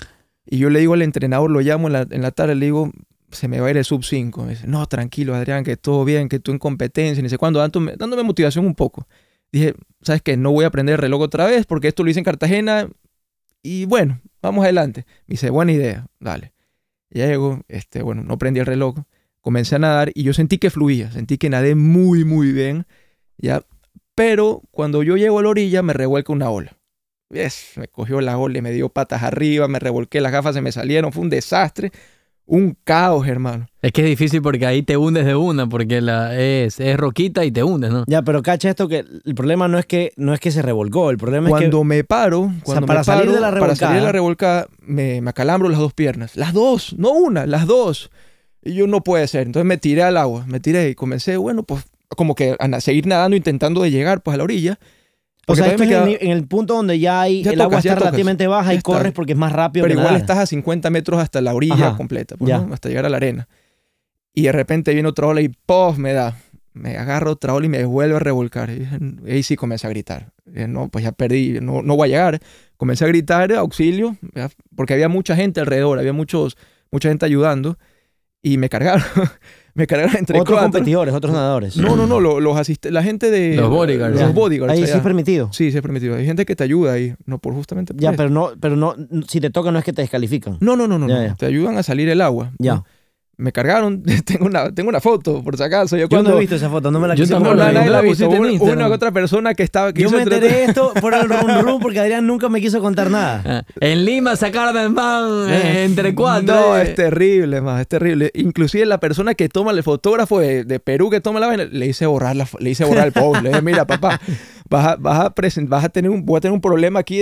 Y yo le digo al entrenador, lo llamo en la tarde, le digo, se me va a ir el sub 5. Me dice, no, tranquilo, Adrián, que todo bien, que tú en competencia, ni sé cuándo, dándome motivación un poco. Dije, ¿sabes qué? No voy a aprender el reloj otra vez porque esto lo hice en Cartagena y bueno, vamos adelante. Me dice, buena idea, dale. Ya llegó, bueno, no prendí el reloj, comencé a nadar y yo sentí que fluía, sentí que nadé muy, muy bien, ya. Pero cuando yo llego a la orilla me revuelca una ola. Me cogió la ola y me dio patas arriba, me revolqué, las gafas se me salieron, fue un desastre, un caos, hermano. Es que es difícil porque ahí te hundes de una, porque es roquita y te hundes, ¿no? Ya, pero cacha esto, que el problema no es que se revolcó, el problema es que... Cuando me paro, para salir de la revolcada, me acalambro las dos piernas. Las dos, no una, las dos. Y yo, no puede ser. Entonces me tiré al agua, me tiré y comencé, bueno, pues como que a seguir nadando, intentando de llegar pues a la orilla. O sea, esto es en el punto donde ya el agua está relativamente baja y corres porque es más rápido. Pero que igual nadar. estás a 50 metros hasta la orilla completa, pues, ¿no? Hasta llegar a la arena. Y de repente viene otra ola y ¡pof! Me agarro otra ola y me vuelve a revolcar. Y ahí sí comencé a gritar. No, pues ya perdí, no voy a llegar. Comencé a gritar auxilio, porque había mucha gente alrededor, había mucha gente ayudando. Y me cargaron. Me cargaron entre otros cuatro. Competidores, otros nadadores. No, la gente de... Los bodyguards. Los bodyguards. Ahí sí es permitido. Sí, sí es permitido. Hay gente que te ayuda ahí. No, justamente por ya, eso. pero no, si te toca no es que te descalifican. No. Te ayudan a salir el agua. Ya. ¿No? Me cargaron. Tengo una foto, por si acaso. Yo no he visto esa foto, no me la Yo quise tampoco poner. nadie la ha visto. Una Otra persona que estaba... Yo me enteré de esto por el rum porque Adrián nunca me quiso contar nada. En Lima sacaron el man entre cuatro. No, es terrible, más, es terrible. Inclusive la persona que toma, el fotógrafo de Perú que toma la vaina, le hice borrar el post. Le dije, mira, papá, voy a tener un problema aquí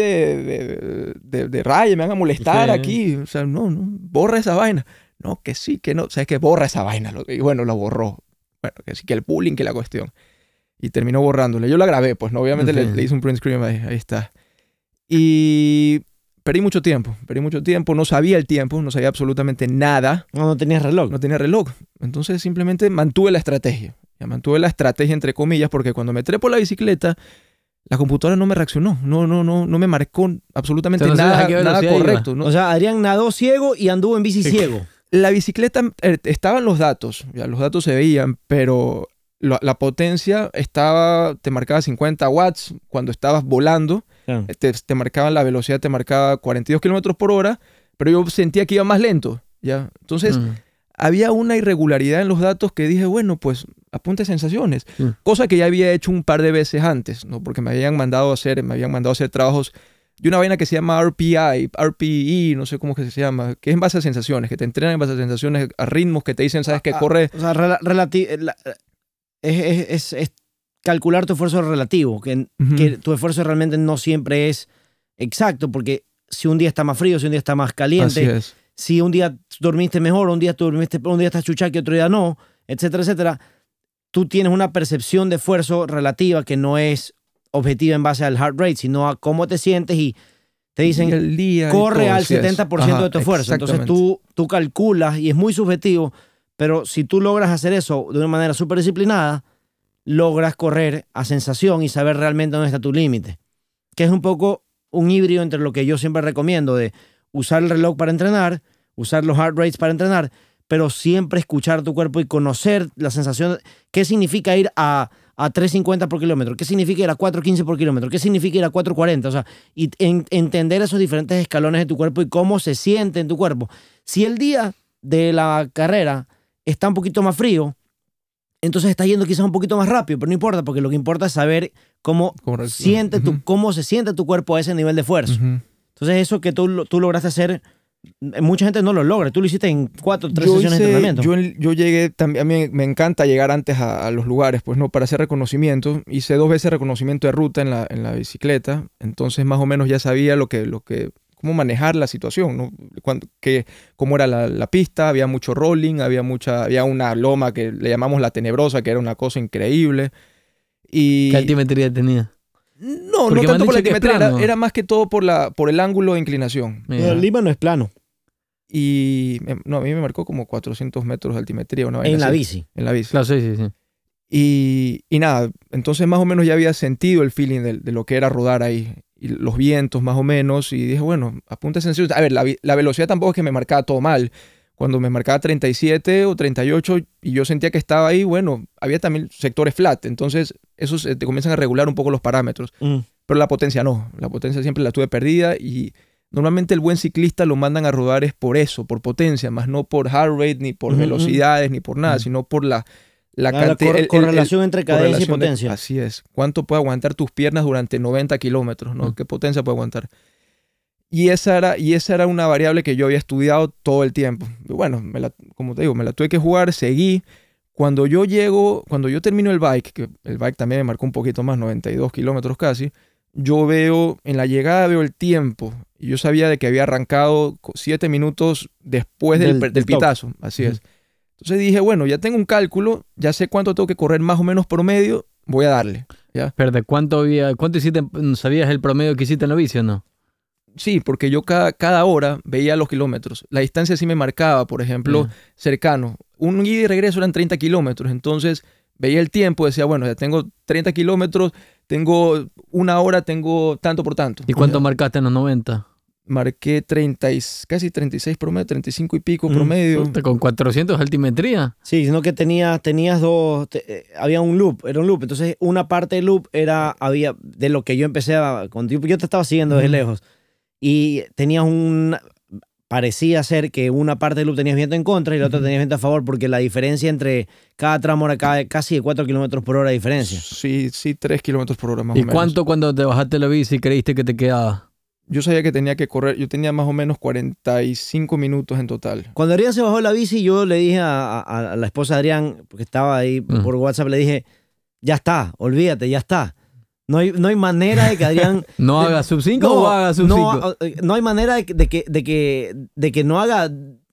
de raya, me van a molestar aquí. O sea, no, borra esa vaina. No, que sí, que no. O sea, es que borra esa vaina. Y bueno, lo borró. Bueno, que sí, que el bullying, que la cuestión. Y terminó borrándole. Yo la grabé, pues, ¿no? Obviamente le hice un print screen ahí está. Y perdí mucho tiempo. No sabía el tiempo, no sabía absolutamente nada. No tenías reloj. No tenía reloj. Entonces simplemente mantuve la estrategia. Mantuve la estrategia entre comillas porque cuando me trepo la bicicleta, la computadora no me reaccionó. No me marcó absolutamente nada correcto. ¿No? O sea, Adrián nadó ciego y anduvo en bici ciego. La bicicleta, estaban los datos. Ya, los datos se veían, pero la potencia te marcaba 50 watts cuando estabas volando. Claro. Te marcaban la velocidad, te marcaba 42 kilómetros por hora, pero yo sentía que iba más lento. ¿Ya? Entonces, había una irregularidad en los datos que dije, bueno, pues apunte sensaciones. Cosa que ya había hecho un par de veces antes, ¿no? Porque me habían mandado a hacer trabajos de una vaina que se llama RPI, no sé cómo que se llama, que es en base a sensaciones, que te entrenan en base a sensaciones, a ritmos que te dicen, sabes que corre... O sea, es calcular tu esfuerzo relativo, que tu esfuerzo realmente no siempre es exacto, porque si un día está más frío, si un día está más caliente, si un día dormiste mejor, un día estás chuchaqui, otro día no, etcétera, etcétera, tú tienes una percepción de esfuerzo relativa que no es objetiva en base al heart rate, sino a cómo te sientes y te dicen, corre al 70% de tu esfuerzo. Entonces tú calculas y es muy subjetivo, pero si tú logras hacer eso de una manera súper disciplinada, logras correr a sensación y saber realmente dónde está tu límite. Que es un poco un híbrido entre lo que yo siempre recomiendo de usar el reloj para entrenar, usar los heart rates para entrenar, pero siempre escuchar tu cuerpo y conocer la sensación. ¿Qué significa ir a 3.50 por kilómetro? ¿Qué significa ir a 4.15 por kilómetro? ¿Qué significa ir a 4.40? O sea, y entender esos diferentes escalones de tu cuerpo y cómo se siente en tu cuerpo. Si el día de la carrera está un poquito más frío, entonces estás yendo quizás un poquito más rápido, pero no importa, porque lo que importa es saber cómo se siente tu cuerpo a ese nivel de esfuerzo. Entonces eso que tú lograste hacer, mucha gente no lo logra. Tú lo hiciste en 4 o 3 sesiones de entrenamiento. Yo llegué, también, a mí me encanta llegar antes a los lugares, pues no, para hacer reconocimiento. Hice 2 veces reconocimiento de ruta en la bicicleta, entonces más o menos ya sabía cómo manejar la situación, ¿no? Cómo era la pista, había mucho rolling, había una loma que le llamamos la Tenebrosa, que era una cosa increíble. ¿Qué altimetría tenía? No tanto por la altimetría, era más que todo por el ángulo de inclinación. Pero Lima no es plano. Y a mí me marcó como 400 metros de altimetría. En la bici. En la bici. Claro, sí. Y nada, entonces más o menos ya había sentido el feeling de lo que era rodar ahí. y los vientos más o menos, y dije, bueno, apunte sencillo. A ver, la velocidad tampoco es que me marcaba todo mal. Cuando me marcaba 37 o 38 y yo sentía que estaba ahí, bueno, había también sectores flat, entonces esos te comienzan a regular un poco los parámetros. Pero la potencia no, la potencia siempre la tuve perdida y normalmente el buen ciclista lo mandan a rodar es por eso, por potencia, más no por heart rate, ni por velocidades, ni por nada, sino por la correlación entre cadencia y potencia. Así es. ¿Cuánto puede aguantar tus piernas durante 90 kilómetros? ¿No? ¿Qué potencia puede aguantar? Y esa era una variable que yo había estudiado todo el tiempo. Y bueno, como te digo, me la tuve que jugar, seguí. Cuando yo termino el bike, que el bike también me marcó un poquito más, 92 kilómetros casi, yo veo, en la llegada veo el tiempo. Y yo sabía de que había arrancado 7 minutos después del pitazo. Así es. Entonces dije, bueno, ya tengo un cálculo, ya sé cuánto tengo que correr más o menos promedio, voy a darle. ¿Ya? Pero ¿de cuánto hiciste? ¿Sabías el promedio que hiciste en la bici o no? Sí, porque yo cada hora veía los kilómetros. La distancia sí me marcaba, por ejemplo, cercano. Un ida y regreso eran 30 kilómetros. Entonces veía el tiempo, decía, bueno, ya tengo 30 kilómetros, tengo una hora, tengo tanto por tanto. ¿Y cuánto marcaste en los 90? Marqué casi 36 promedio, 35 y pico promedio. ¿Con 400 de altimetría? Sí, sino que tenías dos, había un loop, era un loop. Entonces una parte del loop había de lo que yo empecé yo te estaba siguiendo desde lejos. Y tenías parecía ser que una parte del loop tenías viento en contra y la otra tenías viento a favor, porque la diferencia entre cada tramo era casi de 4 kilómetros por hora de diferencia. Sí, 3 kilómetros por hora más o menos. ¿Y cuánto cuando te bajaste la bici creíste que te quedaba? Yo sabía que tenía que correr, yo tenía más o menos 45 minutos en total. Cuando Adrián se bajó de la bici, yo le dije a la esposa de Adrián, porque estaba ahí por WhatsApp, le dije, ya está, olvídate, ya está. No hay manera de que Adrián... ¿No haga sub 5 o haga sub 5? No hay manera de que no haga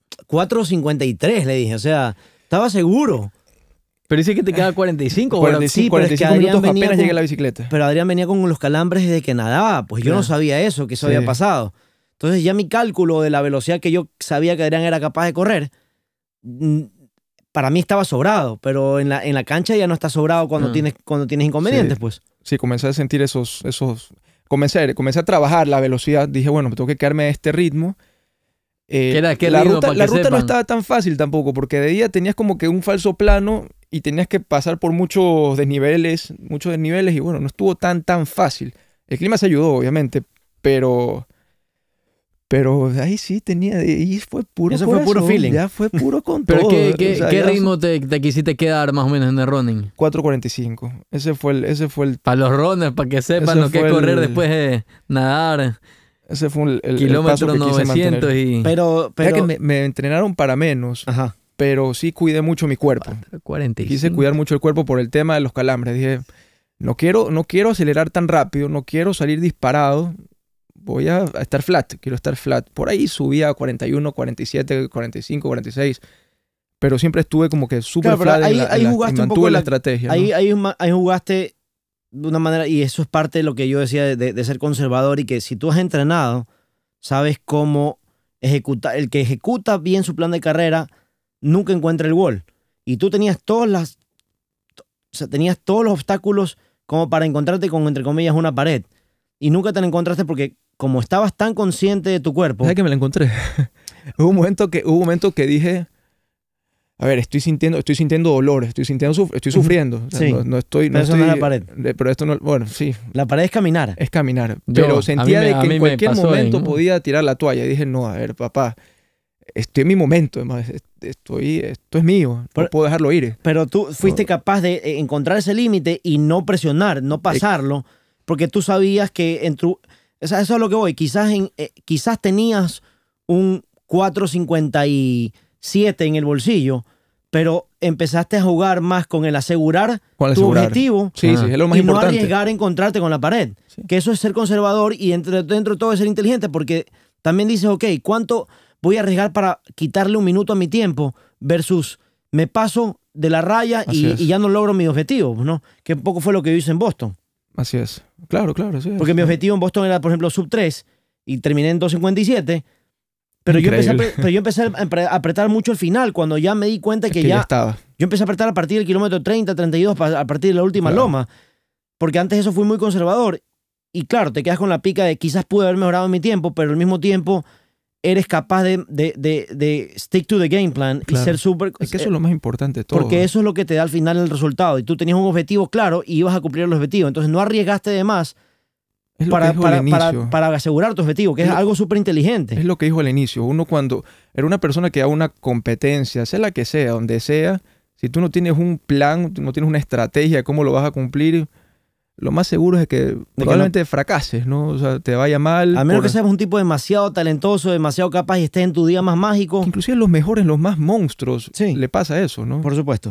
4.53, le dije. O sea, estaba seguro. Pero dice que te queda 45. 45 minutos apenas llegué a la bicicleta. Pero Adrián venía con los calambres desde que nadaba. Pues yo no sabía eso, que eso había pasado. Entonces ya mi cálculo de la velocidad que yo sabía que Adrián era capaz de correr, para mí estaba sobrado. Pero en la cancha ya no está sobrado cuando tienes inconvenientes, pues. Sí, comencé a sentir comencé a trabajar la velocidad. Dije, bueno, me tengo que quedarme a este ritmo. La ruta no estaba tan fácil tampoco, porque de día tenías como que un falso plano y tenías que pasar por muchos desniveles y bueno, no estuvo tan fácil. El clima se ayudó, obviamente, pero ahí sí ahí fue puro Eso corazón, fue puro feeling. Ya fue puro con ¿Pero todo. ¿qué ritmo te quisiste quedar más o menos en el running? 4:45. Ese fue el... Para los runners, para que sepan lo que es correr después de nadar. Ese fue el kilómetro paso que quise 900 mantener. Pero ya que me entrenaron para menos, pero sí cuidé mucho mi cuerpo. 45. Quise cuidar mucho el cuerpo por el tema de los calambres. Dije, no quiero acelerar tan rápido, no quiero salir disparado. Voy a estar flat, quiero estar flat. Por ahí subía a 41, 47, 45, 46. Pero siempre estuve como que súper flat ahí jugaste un poco la estrategia. ¿no? Ahí jugaste de una manera, y eso es parte de lo que yo decía de ser conservador, y que si tú has entrenado, sabes cómo ejecutar. El que ejecuta bien su plan de carrera nunca encuentra el gol. Y tú tenías todos los obstáculos como para encontrarte con, entre comillas, una pared. Y nunca te la encontraste porque como estabas tan consciente de tu cuerpo... ¿Sabes que me la encontré? Hubo un momento que dije, a ver, estoy sintiendo dolor, estoy sufriendo. O sea, sí, no estoy... Pero eso no es la pared. Pero esto no... Bueno, sí. La pared es caminar. Es caminar. Pero sentía de que en cualquier momento podía tirar la toalla. Y dije, no, a ver, papá, estoy en mi momento. Además, esto es mío. No puedo dejarlo ir. Pero tú fuiste capaz de encontrar ese límite y no presionar, no pasarlo, porque tú sabías que eso es a lo que voy. Quizás tenías un 4.57 en el bolsillo, pero empezaste a jugar más con el asegurar tu objetivo sí, es lo más y importante. No arriesgar a encontrarte con la pared. Sí. Que eso es ser conservador y dentro de todo es ser inteligente, porque también dices, ok, ¿cuánto voy a arriesgar para quitarle un minuto a mi tiempo versus me paso de la raya y ya no logro mi objetivo, ¿no? Que un poco fue lo que yo hice en Boston. Así es. Claro, así es. Porque mi objetivo en Boston era, por ejemplo, sub 3 y terminé en 2.57. Pero yo empecé a apretar mucho al final, cuando ya me di cuenta que ya estaba. Yo empecé a apretar a partir del kilómetro 30, 32, a partir de la última loma. Porque antes eso fui muy conservador. y claro, te quedas con la pica de quizás pude haber mejorado en mi tiempo, pero al mismo tiempo eres capaz de stick to the game plan y ser súper... Es que eso es lo más importante de todo. Porque eso es lo que te da al final el resultado. Y tú tenías un objetivo claro y ibas a cumplir el objetivo. Entonces no arriesgaste de más para asegurar tu objetivo, que es algo súper inteligente. Es lo que dijo al inicio. Uno cuando era una persona que da una competencia, sea la que sea, donde sea, si tú no tienes un plan, no tienes una estrategia de cómo lo vas a cumplir, lo más seguro es que probablemente fracases, ¿no? O sea, te vaya mal. A menos que seas un tipo demasiado talentoso, demasiado capaz y estés en tu día más mágico. Inclusive los mejores, los más monstruos, le pasa eso, ¿no? Por supuesto.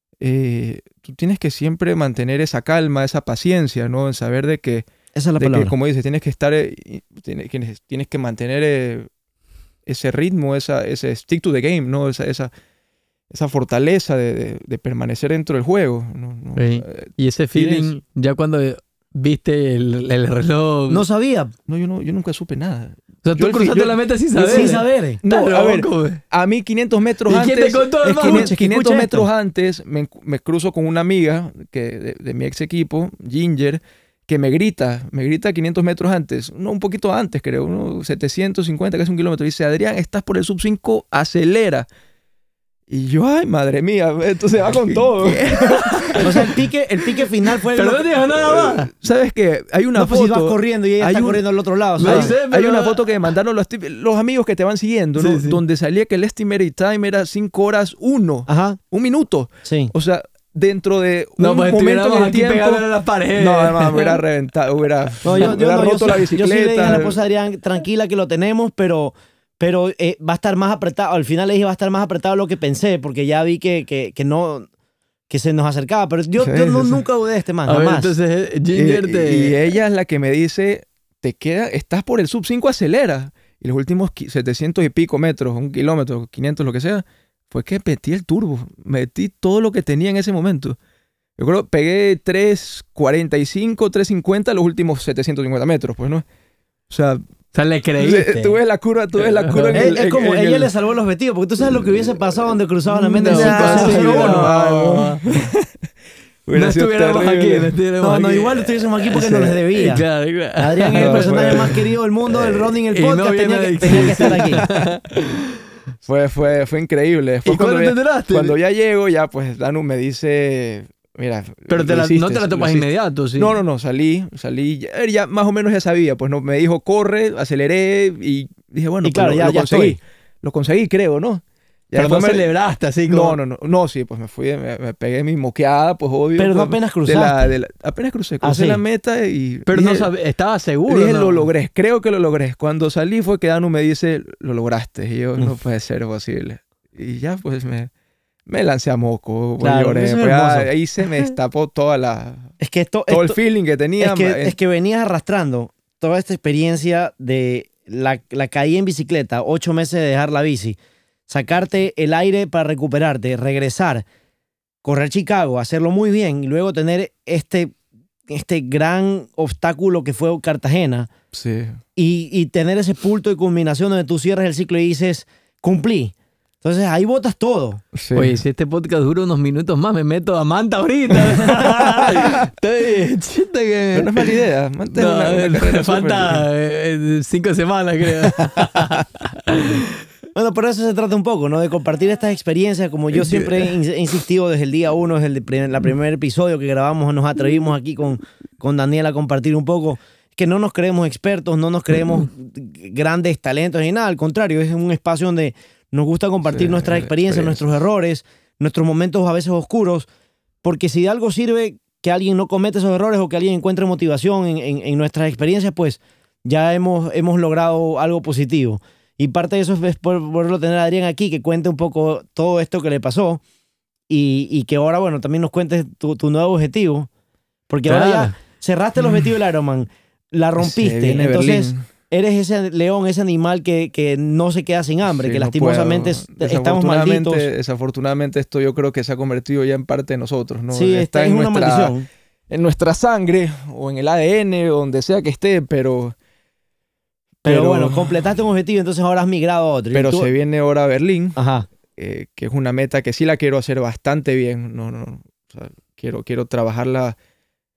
Tú tienes que siempre mantener esa calma, esa paciencia, ¿no? En saber de que... Esa es la palabra. Que, como dices, tienes que estar... tienes que mantener ese ritmo, ese stick to the game, ¿no? Esa fortaleza de permanecer dentro del juego. ¿No? Y ese feeling, ya cuando viste el reloj... No sabía. No, yo nunca supe nada. O sea, tú cruzaste la meta sin saber. Sin saber. No, a ver, a mí 500 metros antes... ¿Quién te contó, 500 metros antes me cruzo con una amiga de mi ex equipo, Ginger, que me grita 500 metros antes, no, un poquito antes creo, unos 750, casi un kilómetro. Dice, Adrián, estás por el sub 5, acelera. Y yo, ay, madre mía, esto se va con todo. O sea, el pique final fue... Pero no te dijo nada más. ¿Sabes qué? Hay una foto... Pues ibas corriendo y ella está corriendo al otro lado. Hay una foto que me mandaron los amigos que te van siguiendo, ¿no? Sí. Donde salía que el estimated time era 5 horas 1. Ajá. Un minuto. Sí. O sea, dentro de un pues momento en el tiempo... pegándole a las paredes. No, además me hubiera reventado, hubiera roto la bicicleta. Yo sí le dije a la esposa de Adrián, tranquila que lo tenemos, pero va a estar más apretado. Al final le dije, va a estar más apretado de lo que pensé, porque ya vi que se nos acercaba. Pero yo nunca dudé de este man, jamás. Entonces, Ginger y ella es la que me dice, estás por el sub 5, acelera. Y los últimos 700 y pico metros, 1 kilómetro, 500, lo que sea, fue que metí el turbo. Metí todo lo que tenía en ese momento. Yo creo que pegué 3.45, 3.50 los últimos 750 metros, pues, ¿no? O sea, le creíste. Tú ves la curva Es como ella le salvó el objetivo, porque tú sabes lo que hubiese pasado donde cruzabas la meta en 5 No estuviéramos aquí. No, igual estuviésemos aquí porque no les debía. Claro. Adrián es el personaje más querido del mundo del running, el podcast, tenía que estar aquí. Fue increíble. Después, ¿Y cuándo te enteraste? Cuando ya llego, ya pues Danu me dice... Mira, pero no te la topas inmediato, ¿sí? No, salí. Ya más o menos ya sabía. Pues no, me dijo, corre, aceleré y dije, bueno, y claro, pues, ya lo conseguí. Estoy. Lo conseguí, creo, ¿no? Ya pero no celebraste así como... No, sí, pues me fui, me pegué mi moqueada, pues obvio. Pero pues, no apenas cruzaste. Apenas crucé la meta y... Pero dije, estaba seguro, dije, lo logré, creo que lo logré. Cuando salí fue que Danu me dice, lo lograste. Y yo, no puede ser posible. Y ya, pues me lancé a moco, claro, lloré. Pues, ahí se me destapó todo el feeling que tenía. Es que venías arrastrando toda esta experiencia de la caída en bicicleta, 8 meses de dejar la bici, sacarte el aire para recuperarte, regresar, correr Chicago, hacerlo muy bien y luego tener este gran obstáculo que fue Cartagena. Sí. Y tener ese punto de culminación donde tú cierras el ciclo y dices, cumplí. Entonces ahí botas todo. Sí. Oye, si este podcast dura unos minutos más, me meto a Manta ahorita. Pero no es mala idea. Me falta 5 semanas, creo. Bueno, por eso se trata un poco, ¿no? De compartir estas experiencias, como yo siempre he insistido desde el día 1, desde el primer episodio que grabamos, nos atrevimos aquí con Daniel a compartir un poco, que no nos creemos expertos, no nos creemos grandes talentos ni nada, al contrario, es un espacio donde nos gusta compartir nuestras experiencias, nuestros errores, nuestros momentos a veces oscuros, porque si de algo sirve que alguien no cometa esos errores o que alguien encuentre motivación en nuestras experiencias, pues ya hemos logrado algo positivo. Y parte de eso es poderlo tener a Adrián aquí, que cuente un poco todo esto que le pasó y que ahora, bueno, también nos cuentes tu nuevo objetivo, porque ahora ya cerraste el objetivo del Ironman, la rompiste, entonces... Eres ese león, ese animal que no se queda sin hambre, que lastimosamente estamos malditos. Desafortunadamente esto yo creo que se ha convertido ya en parte de nosotros, ¿no? Sí, está en una maldición. En nuestra sangre o en el ADN o donde sea que esté, pero bueno, completaste un objetivo, entonces ahora has migrado a otro. Pero se viene ahora Berlín, ajá, que es una meta que sí la quiero hacer bastante bien. O sea, quiero trabajarla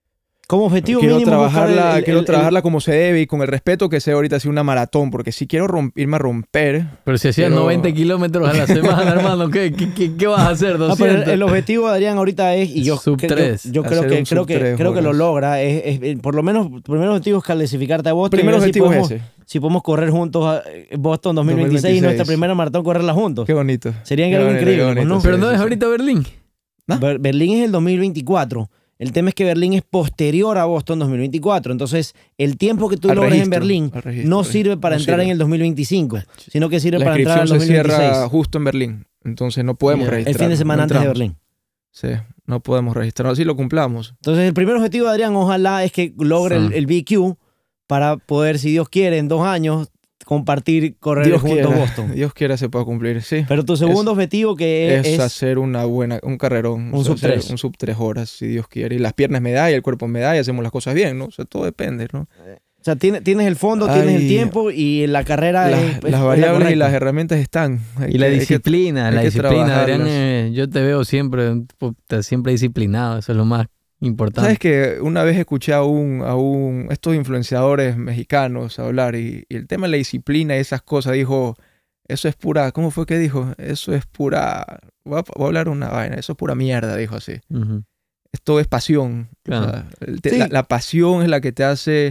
Como objetivo quiero mínimo trabajarla, quiero trabajarla como se debe y con el respeto que sea ahorita así una maratón, porque si quiero irme a romper. Pero si hacías 90 kilómetros a la semana, hermano, ¿qué vas a hacer? 200. Pero el objetivo de Adrián ahorita es, y yo sub 3. Yo creo que lo logra, por lo menos el primer objetivo es clasificarte a Boston. El primer objetivo es ese. Si podemos correr juntos a Boston 2026 y nuestra primera maratón correrla juntos. Qué bonito. Sería algo increíble, ¿no? Pero no es ahorita Berlín. ¿No? Berlín es el 2024. El tema es que Berlín es posterior a Boston 2024. Entonces, el tiempo que tú logres en Berlín no sirve para entrar en el 2025, sino que sirve para entrar en el 2026. La inscripción se cierra justo en Berlín. Entonces, no podemos registrar. El fin de semana antes de Berlín. Sí, no podemos registrar. Así lo cumplamos. Entonces, el primer objetivo de Adrián, ojalá, es que logre el BQ para poder, si Dios quiere, en 2 años compartir, correr juntos Boston. Dios quiera se pueda cumplir, sí. Pero tu segundo objetivo que es hacer un carrerón. Un sub 3. Un sub 3 horas, si Dios quiere. Y las piernas medalla, el cuerpo medalla, hacemos las cosas bien, ¿no? O sea, todo depende, ¿no? O sea, tienes el fondo, tienes el tiempo y la carrera las variables y las herramientas están. Y la disciplina, Adrián, yo te veo siempre disciplinado, eso es lo más importante. ¿Sabes que una vez escuché a estos influenciadores mexicanos hablar y el tema de la disciplina y esas cosas, dijo, eso es pura, ¿cómo fue que dijo? Eso es pura, voy a hablar una vaina, eso es pura mierda, dijo así. Esto es pasión. Claro. O sea, la pasión es la que te hace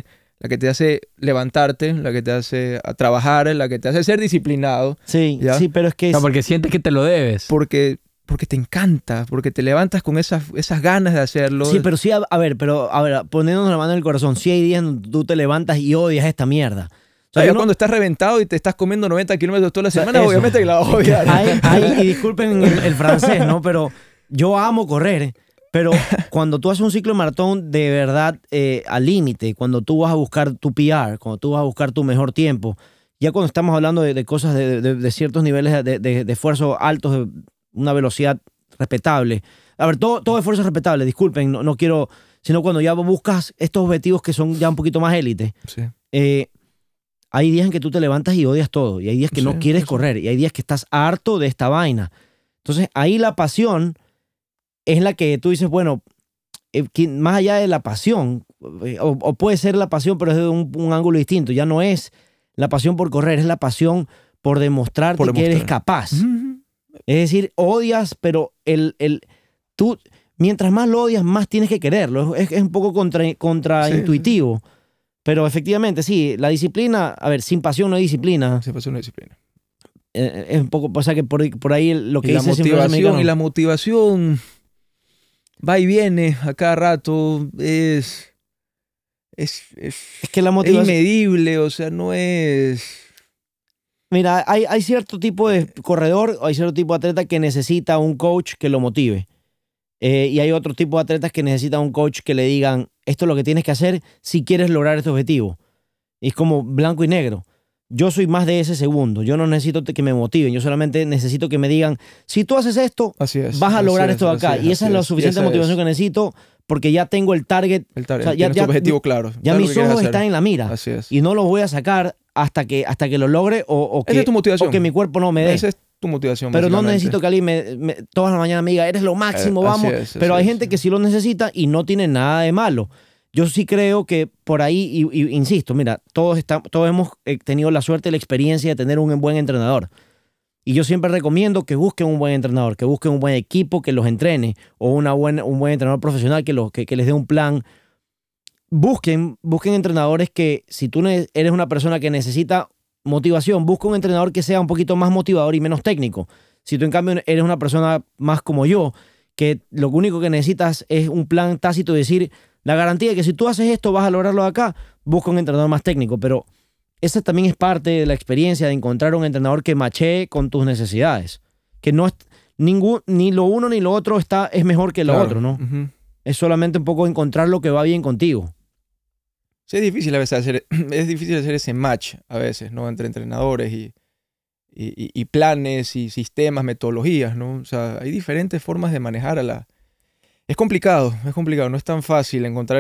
levantarte, la que te hace trabajar, la que te hace ser disciplinado. Sí, ¿ya? Sí, pero es que... No, porque sientes que te lo debes. Porque te encanta, porque te levantas con esas ganas de hacerlo. Sí, pero sí, a ver, poniéndonos la mano en el corazón, sí hay días donde tú te levantas y odias esta mierda. O sea, cuando estás reventado y te estás comiendo 90 kilómetros toda la semana, obviamente que la vas a odiar. Y disculpen el francés, ¿no? Pero yo amo correr, pero cuando tú haces un ciclo de maratón de verdad al límite, cuando tú vas a buscar tu PR, cuando tú vas a buscar tu mejor tiempo, ya cuando estamos hablando de cosas de ciertos niveles de esfuerzo altos, de una velocidad respetable. A ver, todo esfuerzo es respetable, disculpen, no quiero, sino cuando ya buscas estos objetivos que son ya un poquito más élite. Sí. Hay días en que tú te levantas y odias todo, y hay días que no quieres correr, y hay días que estás harto de esta vaina. Entonces, ahí la pasión es la que tú dices, bueno, más allá de la pasión, o puede ser la pasión, pero es de un ángulo distinto. Ya no es la pasión por correr, es la pasión por demostrarte que eres capaz. Es decir, odias, pero tú, mientras más lo odias, más tienes que quererlo. Es un poco contraintuitivo. Sí. Pero efectivamente, sí, la disciplina, a ver, sin pasión no hay disciplina. Sin pasión no hay disciplina. Es un poco, o sea que por ahí lo que dice y la motivación va y viene a cada rato, es que la motivación es inmedible, o sea, no es... Mira, hay cierto tipo de corredor, hay cierto tipo de atleta que necesita un coach que lo motive. Y hay otro tipo de atletas que necesitan un coach que le digan, esto es lo que tienes que hacer si quieres lograr este objetivo. Y es como blanco y negro. Yo soy más de ese segundo. Yo no necesito que me motiven. Yo solamente necesito que me digan, si tú haces esto, vas a lograr esto de acá. Y esa es la suficiente motivación que necesito porque ya tengo el target. O sea, ya objetivo claro. Ya mis ojos están en la mira. Así es. Y no los voy a sacar hasta que lo logre o esa es tu motivación. O que mi cuerpo no me dé. Esa es tu motivación. Pero no necesito que alguien todas las mañanas me diga, eres lo máximo, vamos. Pero hay gente que sí lo necesita y no tiene nada de malo. Yo sí creo que por ahí, y insisto, mira, todos hemos tenido la suerte y la experiencia de tener un buen entrenador. Y yo siempre recomiendo que busquen un buen entrenador, que busquen un buen equipo que los entrene, o un buen entrenador profesional que les dé un plan. Busquen entrenadores que, si tú eres una persona que necesita motivación, busca un entrenador que sea un poquito más motivador y menos técnico. Si tú, en cambio, eres una persona más como yo, que lo único que necesitas es un plan tácito y decir, la garantía de que si tú haces esto vas a lograrlo de acá, busca un entrenador más técnico. Pero esa también es parte de la experiencia de encontrar un entrenador que machee con tus necesidades. Que no es ni lo uno ni lo otro es mejor que lo otro, ¿no? Uh-huh. Es solamente un poco encontrar lo que va bien contigo. Sí, es difícil a veces hacer ese match a veces, ¿no? Entre entrenadores y planes y sistemas, metodologías, ¿no? O sea, hay diferentes formas de manejar Es complicado, no es tan fácil encontrar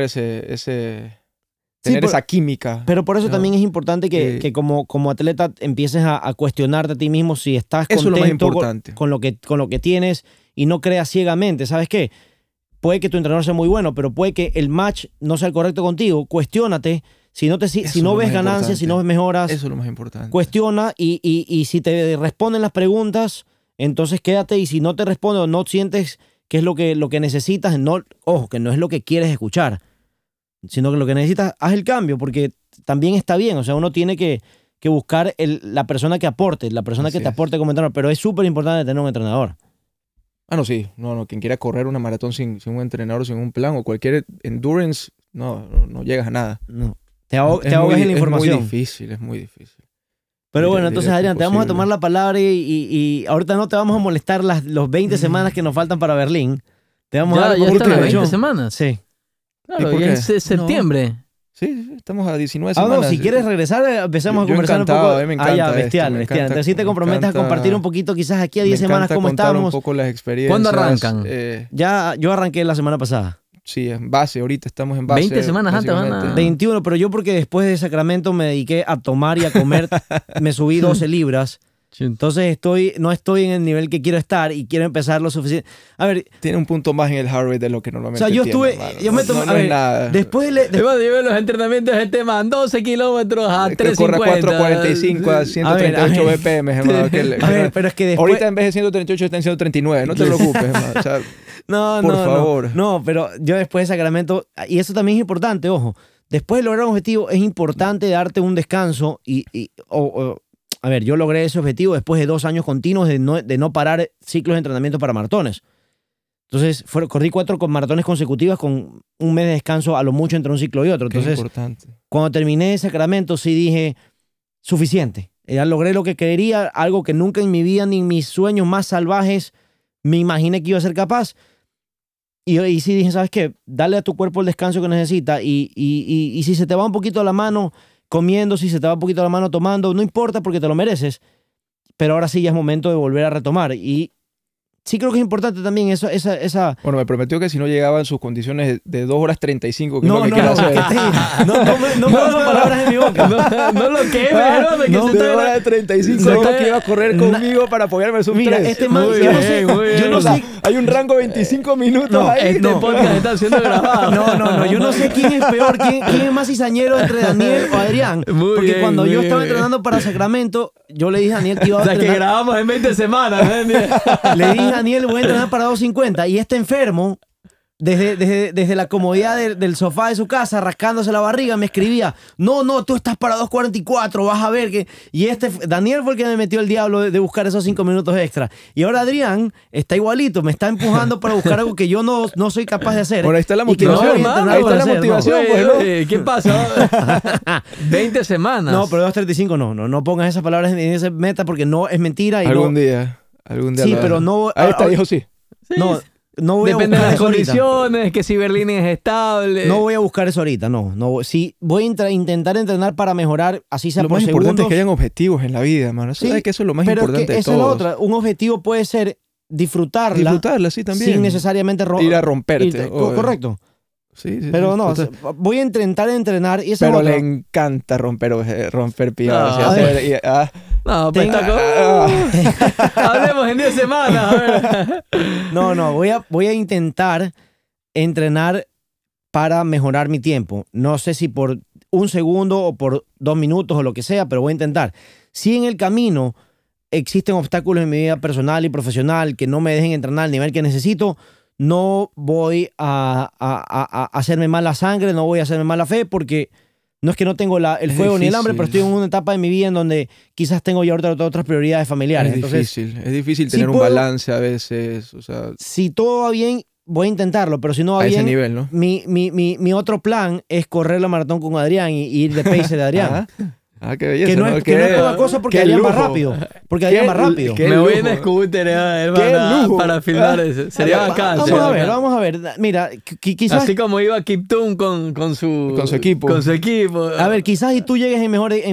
tener esa química. Pero por eso también es importante que como atleta empieces a cuestionarte a ti mismo si estás contento con lo que tienes y no creas ciegamente. ¿Sabes qué? puede que tu entrenador sea muy bueno, pero puede que el match no sea el correcto contigo. Cuestiónate. Si no ves ganancias, si no ves mejoras, eso es lo más importante. Cuestiona y si te responden las preguntas, entonces quédate, y si no te responden o no sientes que es lo que necesitas, ojo, que no es lo que quieres escuchar, sino que lo que necesitas, haz el cambio, porque también está bien. O sea, uno tiene que buscar la persona que aporte, la persona que te aporte como entrenador, pero es súper importante tener un entrenador. No, sí. No, quien quiera correr una maratón sin un entrenador, sin un plan, o cualquier endurance, no llegas a nada. No. Te ahogas en la información. Es muy difícil. Pero bueno, entonces Adrián, te vamos a tomar la palabra y ahorita no te vamos a molestar los 20 semanas que nos faltan para Berlín. Te vamos a dar ya están las 20 semanas. Sí. Claro, ya es septiembre. Sí, estamos a 19 semanas. No, si quieres regresar, empezamos a conversar un poco. A mí me encanta bestial. Entonces sí te comprometes a compartir un poquito, quizás aquí a 10 semanas cómo estamos. Un poco las experiencias. ¿Cuándo arrancan? Yo arranqué la semana pasada. Sí, en base, ahorita estamos en base. 20 semanas antes van a... 21, pero yo porque después de Sacramento me dediqué a tomar y a comer, me subí 12 libras. Entonces no estoy en el nivel que quiero estar y quiero empezar lo suficiente. A ver... Tiene un punto más en el heart rate de lo que normalmente yo tiene, estuve... Yo me tomé... a ver, nada. Después yo veo los entrenamientos de este man, 12 kilómetros a 3.50. Corre 4.45 a 138 BPM, hermano. A ver, pero es que después... Ahorita en vez de 138 está en 139, no te preocupes, hermano. O sea, por favor. No, pero yo después de Sacramento... Y eso también es importante, ojo. Después de lograr un objetivo, es importante darte un descanso a ver, yo logré ese objetivo después de 2 años continuos de no parar ciclos de entrenamiento para maratones. Entonces, corrí 4 maratones consecutivas con un mes de descanso a lo mucho entre un ciclo y otro. Entonces, importante. Cuando terminé Sacramento, sí dije, suficiente. Ya logré lo que quería, algo que nunca en mi vida ni en mis sueños más salvajes me imaginé que iba a ser capaz. Y sí dije, ¿sabes qué? Dale a tu cuerpo el descanso que necesita y si se te va un poquito la mano comiendo, si se te va un poquito la mano tomando, no importa porque te lo mereces, pero ahora sí ya es momento de volver a retomar. Y sí creo que es importante también esa... Bueno, me prometió que si no llegaba en sus condiciones de 2 horas 35, que no, es lo que quiere hacer. No me pongas palabras en mi boca. No lo quemes, no, de 2 horas 35 dijo que iba a correr conmigo para apoyarme en sus 3. Mira, este man, yo no sé... Hay un rango de 25 minutos ahí. Este podcast está siendo grabado. No, yo no sé quién es peor, quién es más cizañero entre Daniel o Adrián. Porque cuando yo estaba entrenando para Sacramento, yo le dije a Daniel que iba a entrenar... O sea, que grabamos en 20 semanas. Le dije a Daniel, voy a entrenar para 2.50 y este enfermo, desde la comodidad del sofá de su casa, rascándose la barriga, me escribía, no, tú estás para 2.44, vas a ver que... Y Daniel fue el que me metió el diablo de buscar esos 5 minutos extra. Y ahora Adrián está igualito, me está empujando para buscar algo que yo no soy capaz de hacer. Bueno, ahí está la motivación, ahí está la motivación. ¿Qué pasa? 20 semanas. No, pero 2.35 no pongas esas palabras en esa meta porque no es mentira. Y algún día. Sí, pero no... Ahí está, dijo sí. No voy depende a de las condiciones, ahorita. que si Berlín es estable. No voy a buscar eso ahorita, no. Sí, voy a intentar entrenar para mejorar, así sea lo por más segundos. importante es que hayan objetivos en la vida, hermano. Sí, sabes que eso es lo más importante de todo. Esa es la otra. Un objetivo puede ser disfrutarla sí, también. Sin necesariamente ir a romperte. Correcto. Sí, pero no, voy a intentar entrenar y pero le encanta romper piedras. No, pues hablemos en 10 semanas. A ver. No, voy a intentar entrenar para mejorar mi tiempo. No sé si por 1 segundo o por 2 minutos o lo que sea, pero voy a intentar. Si en el camino existen obstáculos en mi vida personal y profesional que no me dejen entrenar al nivel que necesito, no voy a hacerme mala sangre, no voy a hacerme mala fe, porque no es que no tengo el fuego ni el hambre, pero estoy en una etapa de mi vida en donde quizás tengo ya otras prioridades familiares. Es difícil tener un balance a veces. O sea, si todo va bien, voy a intentarlo, pero si no va bien, ese nivel, ¿no? mi otro plan es correr la maratón con Adrián y ir de pace de Adrián. Qué belleza. Que no es poca cosa porque Adrián va rápido. Porque Adrián va rápido. Me voy en scooter, hermano, para filmar eso. Sería bacán. Vamos a ver. Mira, quizás... Así como iba Kiptum con su equipo. Con su equipo. A ver, quizás y tú llegues en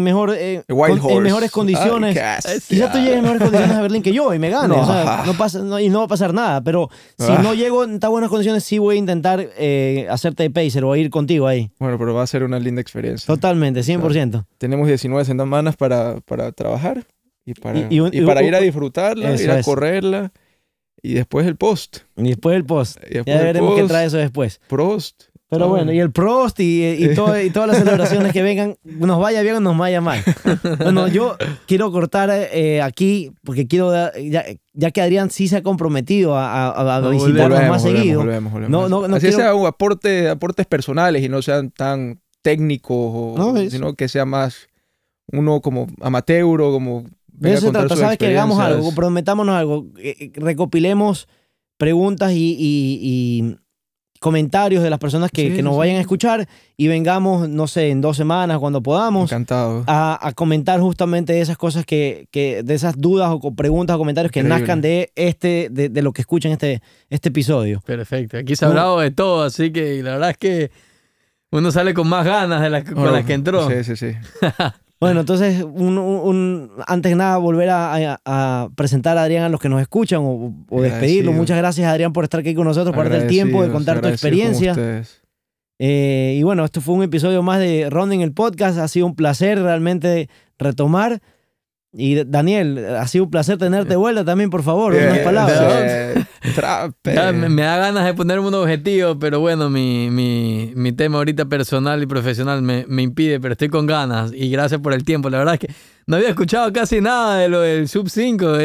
mejores condiciones. Quizás tú llegues en mejores condiciones a Berlín que yo y me ganes. O sea, no va a pasar nada. Pero si no llego en tan buenas condiciones, sí voy a intentar hacerte de pacer o ir contigo ahí. Bueno, pero va a ser una linda experiencia. Totalmente, 100%. Tenemos 19 semanas para trabajar y para ir a disfrutarla, ir a correrla. Y después el post. Y después el post. Y después ya el veremos post, qué trae eso después. Prost. Pero bueno, y el Prost y todas las celebraciones que vengan, nos vaya bien o nos vaya mal. Bueno, yo quiero cortar aquí porque quiero dar, ya que Adrián sí se ha comprometido a visitarnos más seguido. Volvemos. No así quiero... sea aportes personales y no sean tan técnicos, sino que sea más uno como amateur o como... De eso se trata, ¿sabes? Que hagamos algo, prometámonos algo, recopilemos preguntas y comentarios de las personas que nos vayan a escuchar y vengamos, no sé, en 2 semanas, cuando podamos. Encantado. A comentar justamente esas cosas de esas dudas o preguntas o comentarios que nazcan de lo que escuchan este episodio. Perfecto. Aquí se ha hablado de todo, así que la verdad es que uno sale con más ganas con las que entró. Sí. Bueno, entonces, antes de nada, volver a presentar a Adrián a los que nos escuchan o despedirlo. Muchas gracias, Adrián, por estar aquí con nosotros, por darte el tiempo de contar tu experiencia. Y bueno, esto fue un episodio más de Running el Podcast. Ha sido un placer realmente retomar. Y Daniel, ha sido un placer tenerte de vuelta también, por favor, unas palabras. Me da ganas de ponerme un objetivo, pero bueno, mi tema ahorita personal y profesional me impide, pero estoy con ganas y gracias por el tiempo. La verdad es que no había escuchado casi nada de lo del Sub 5,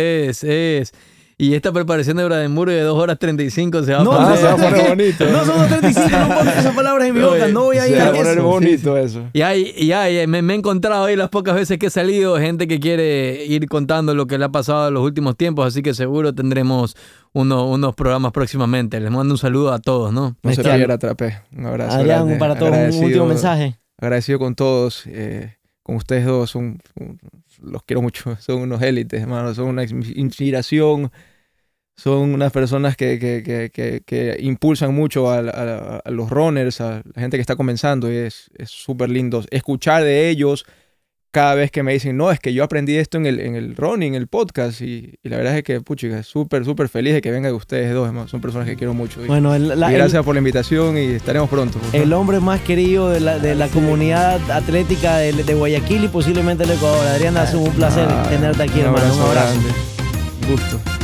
y esta preparación de Brandenburgo de 2 horas 35 se va a poner bonito. No son 2:35, no pongas esas palabras en mi boca, no voy a ir a eso. Se va a poner bonito eso. Y me he encontrado ahí las pocas veces que he salido gente que quiere ir contando lo que le ha pasado en los últimos tiempos, así que seguro tendremos unos programas próximamente. Les mando un saludo a todos, ¿no? No se pierda, Atrapé. Un abrazo. Adrián, grande. para todos, un último mensaje. Agradecido con todos, con ustedes dos, los quiero mucho, son unos élites, hermano, son una inspiración, son unas personas que impulsan mucho a los runners, a la gente que está comenzando, y es súper lindo escuchar de ellos cada vez que me dicen, no, es que yo aprendí esto en el running, en el podcast, y la verdad es que, puchica, súper feliz de que vengan ustedes dos, hermano. Son personas que quiero mucho. Bueno, y gracias por la invitación y estaremos pronto. El hombre más querido de la comunidad atlética de Guayaquil y posiblemente del Ecuador. Adrián, ha sido un placer tenerte aquí, hermano. Un abrazo. Grande. Gusto.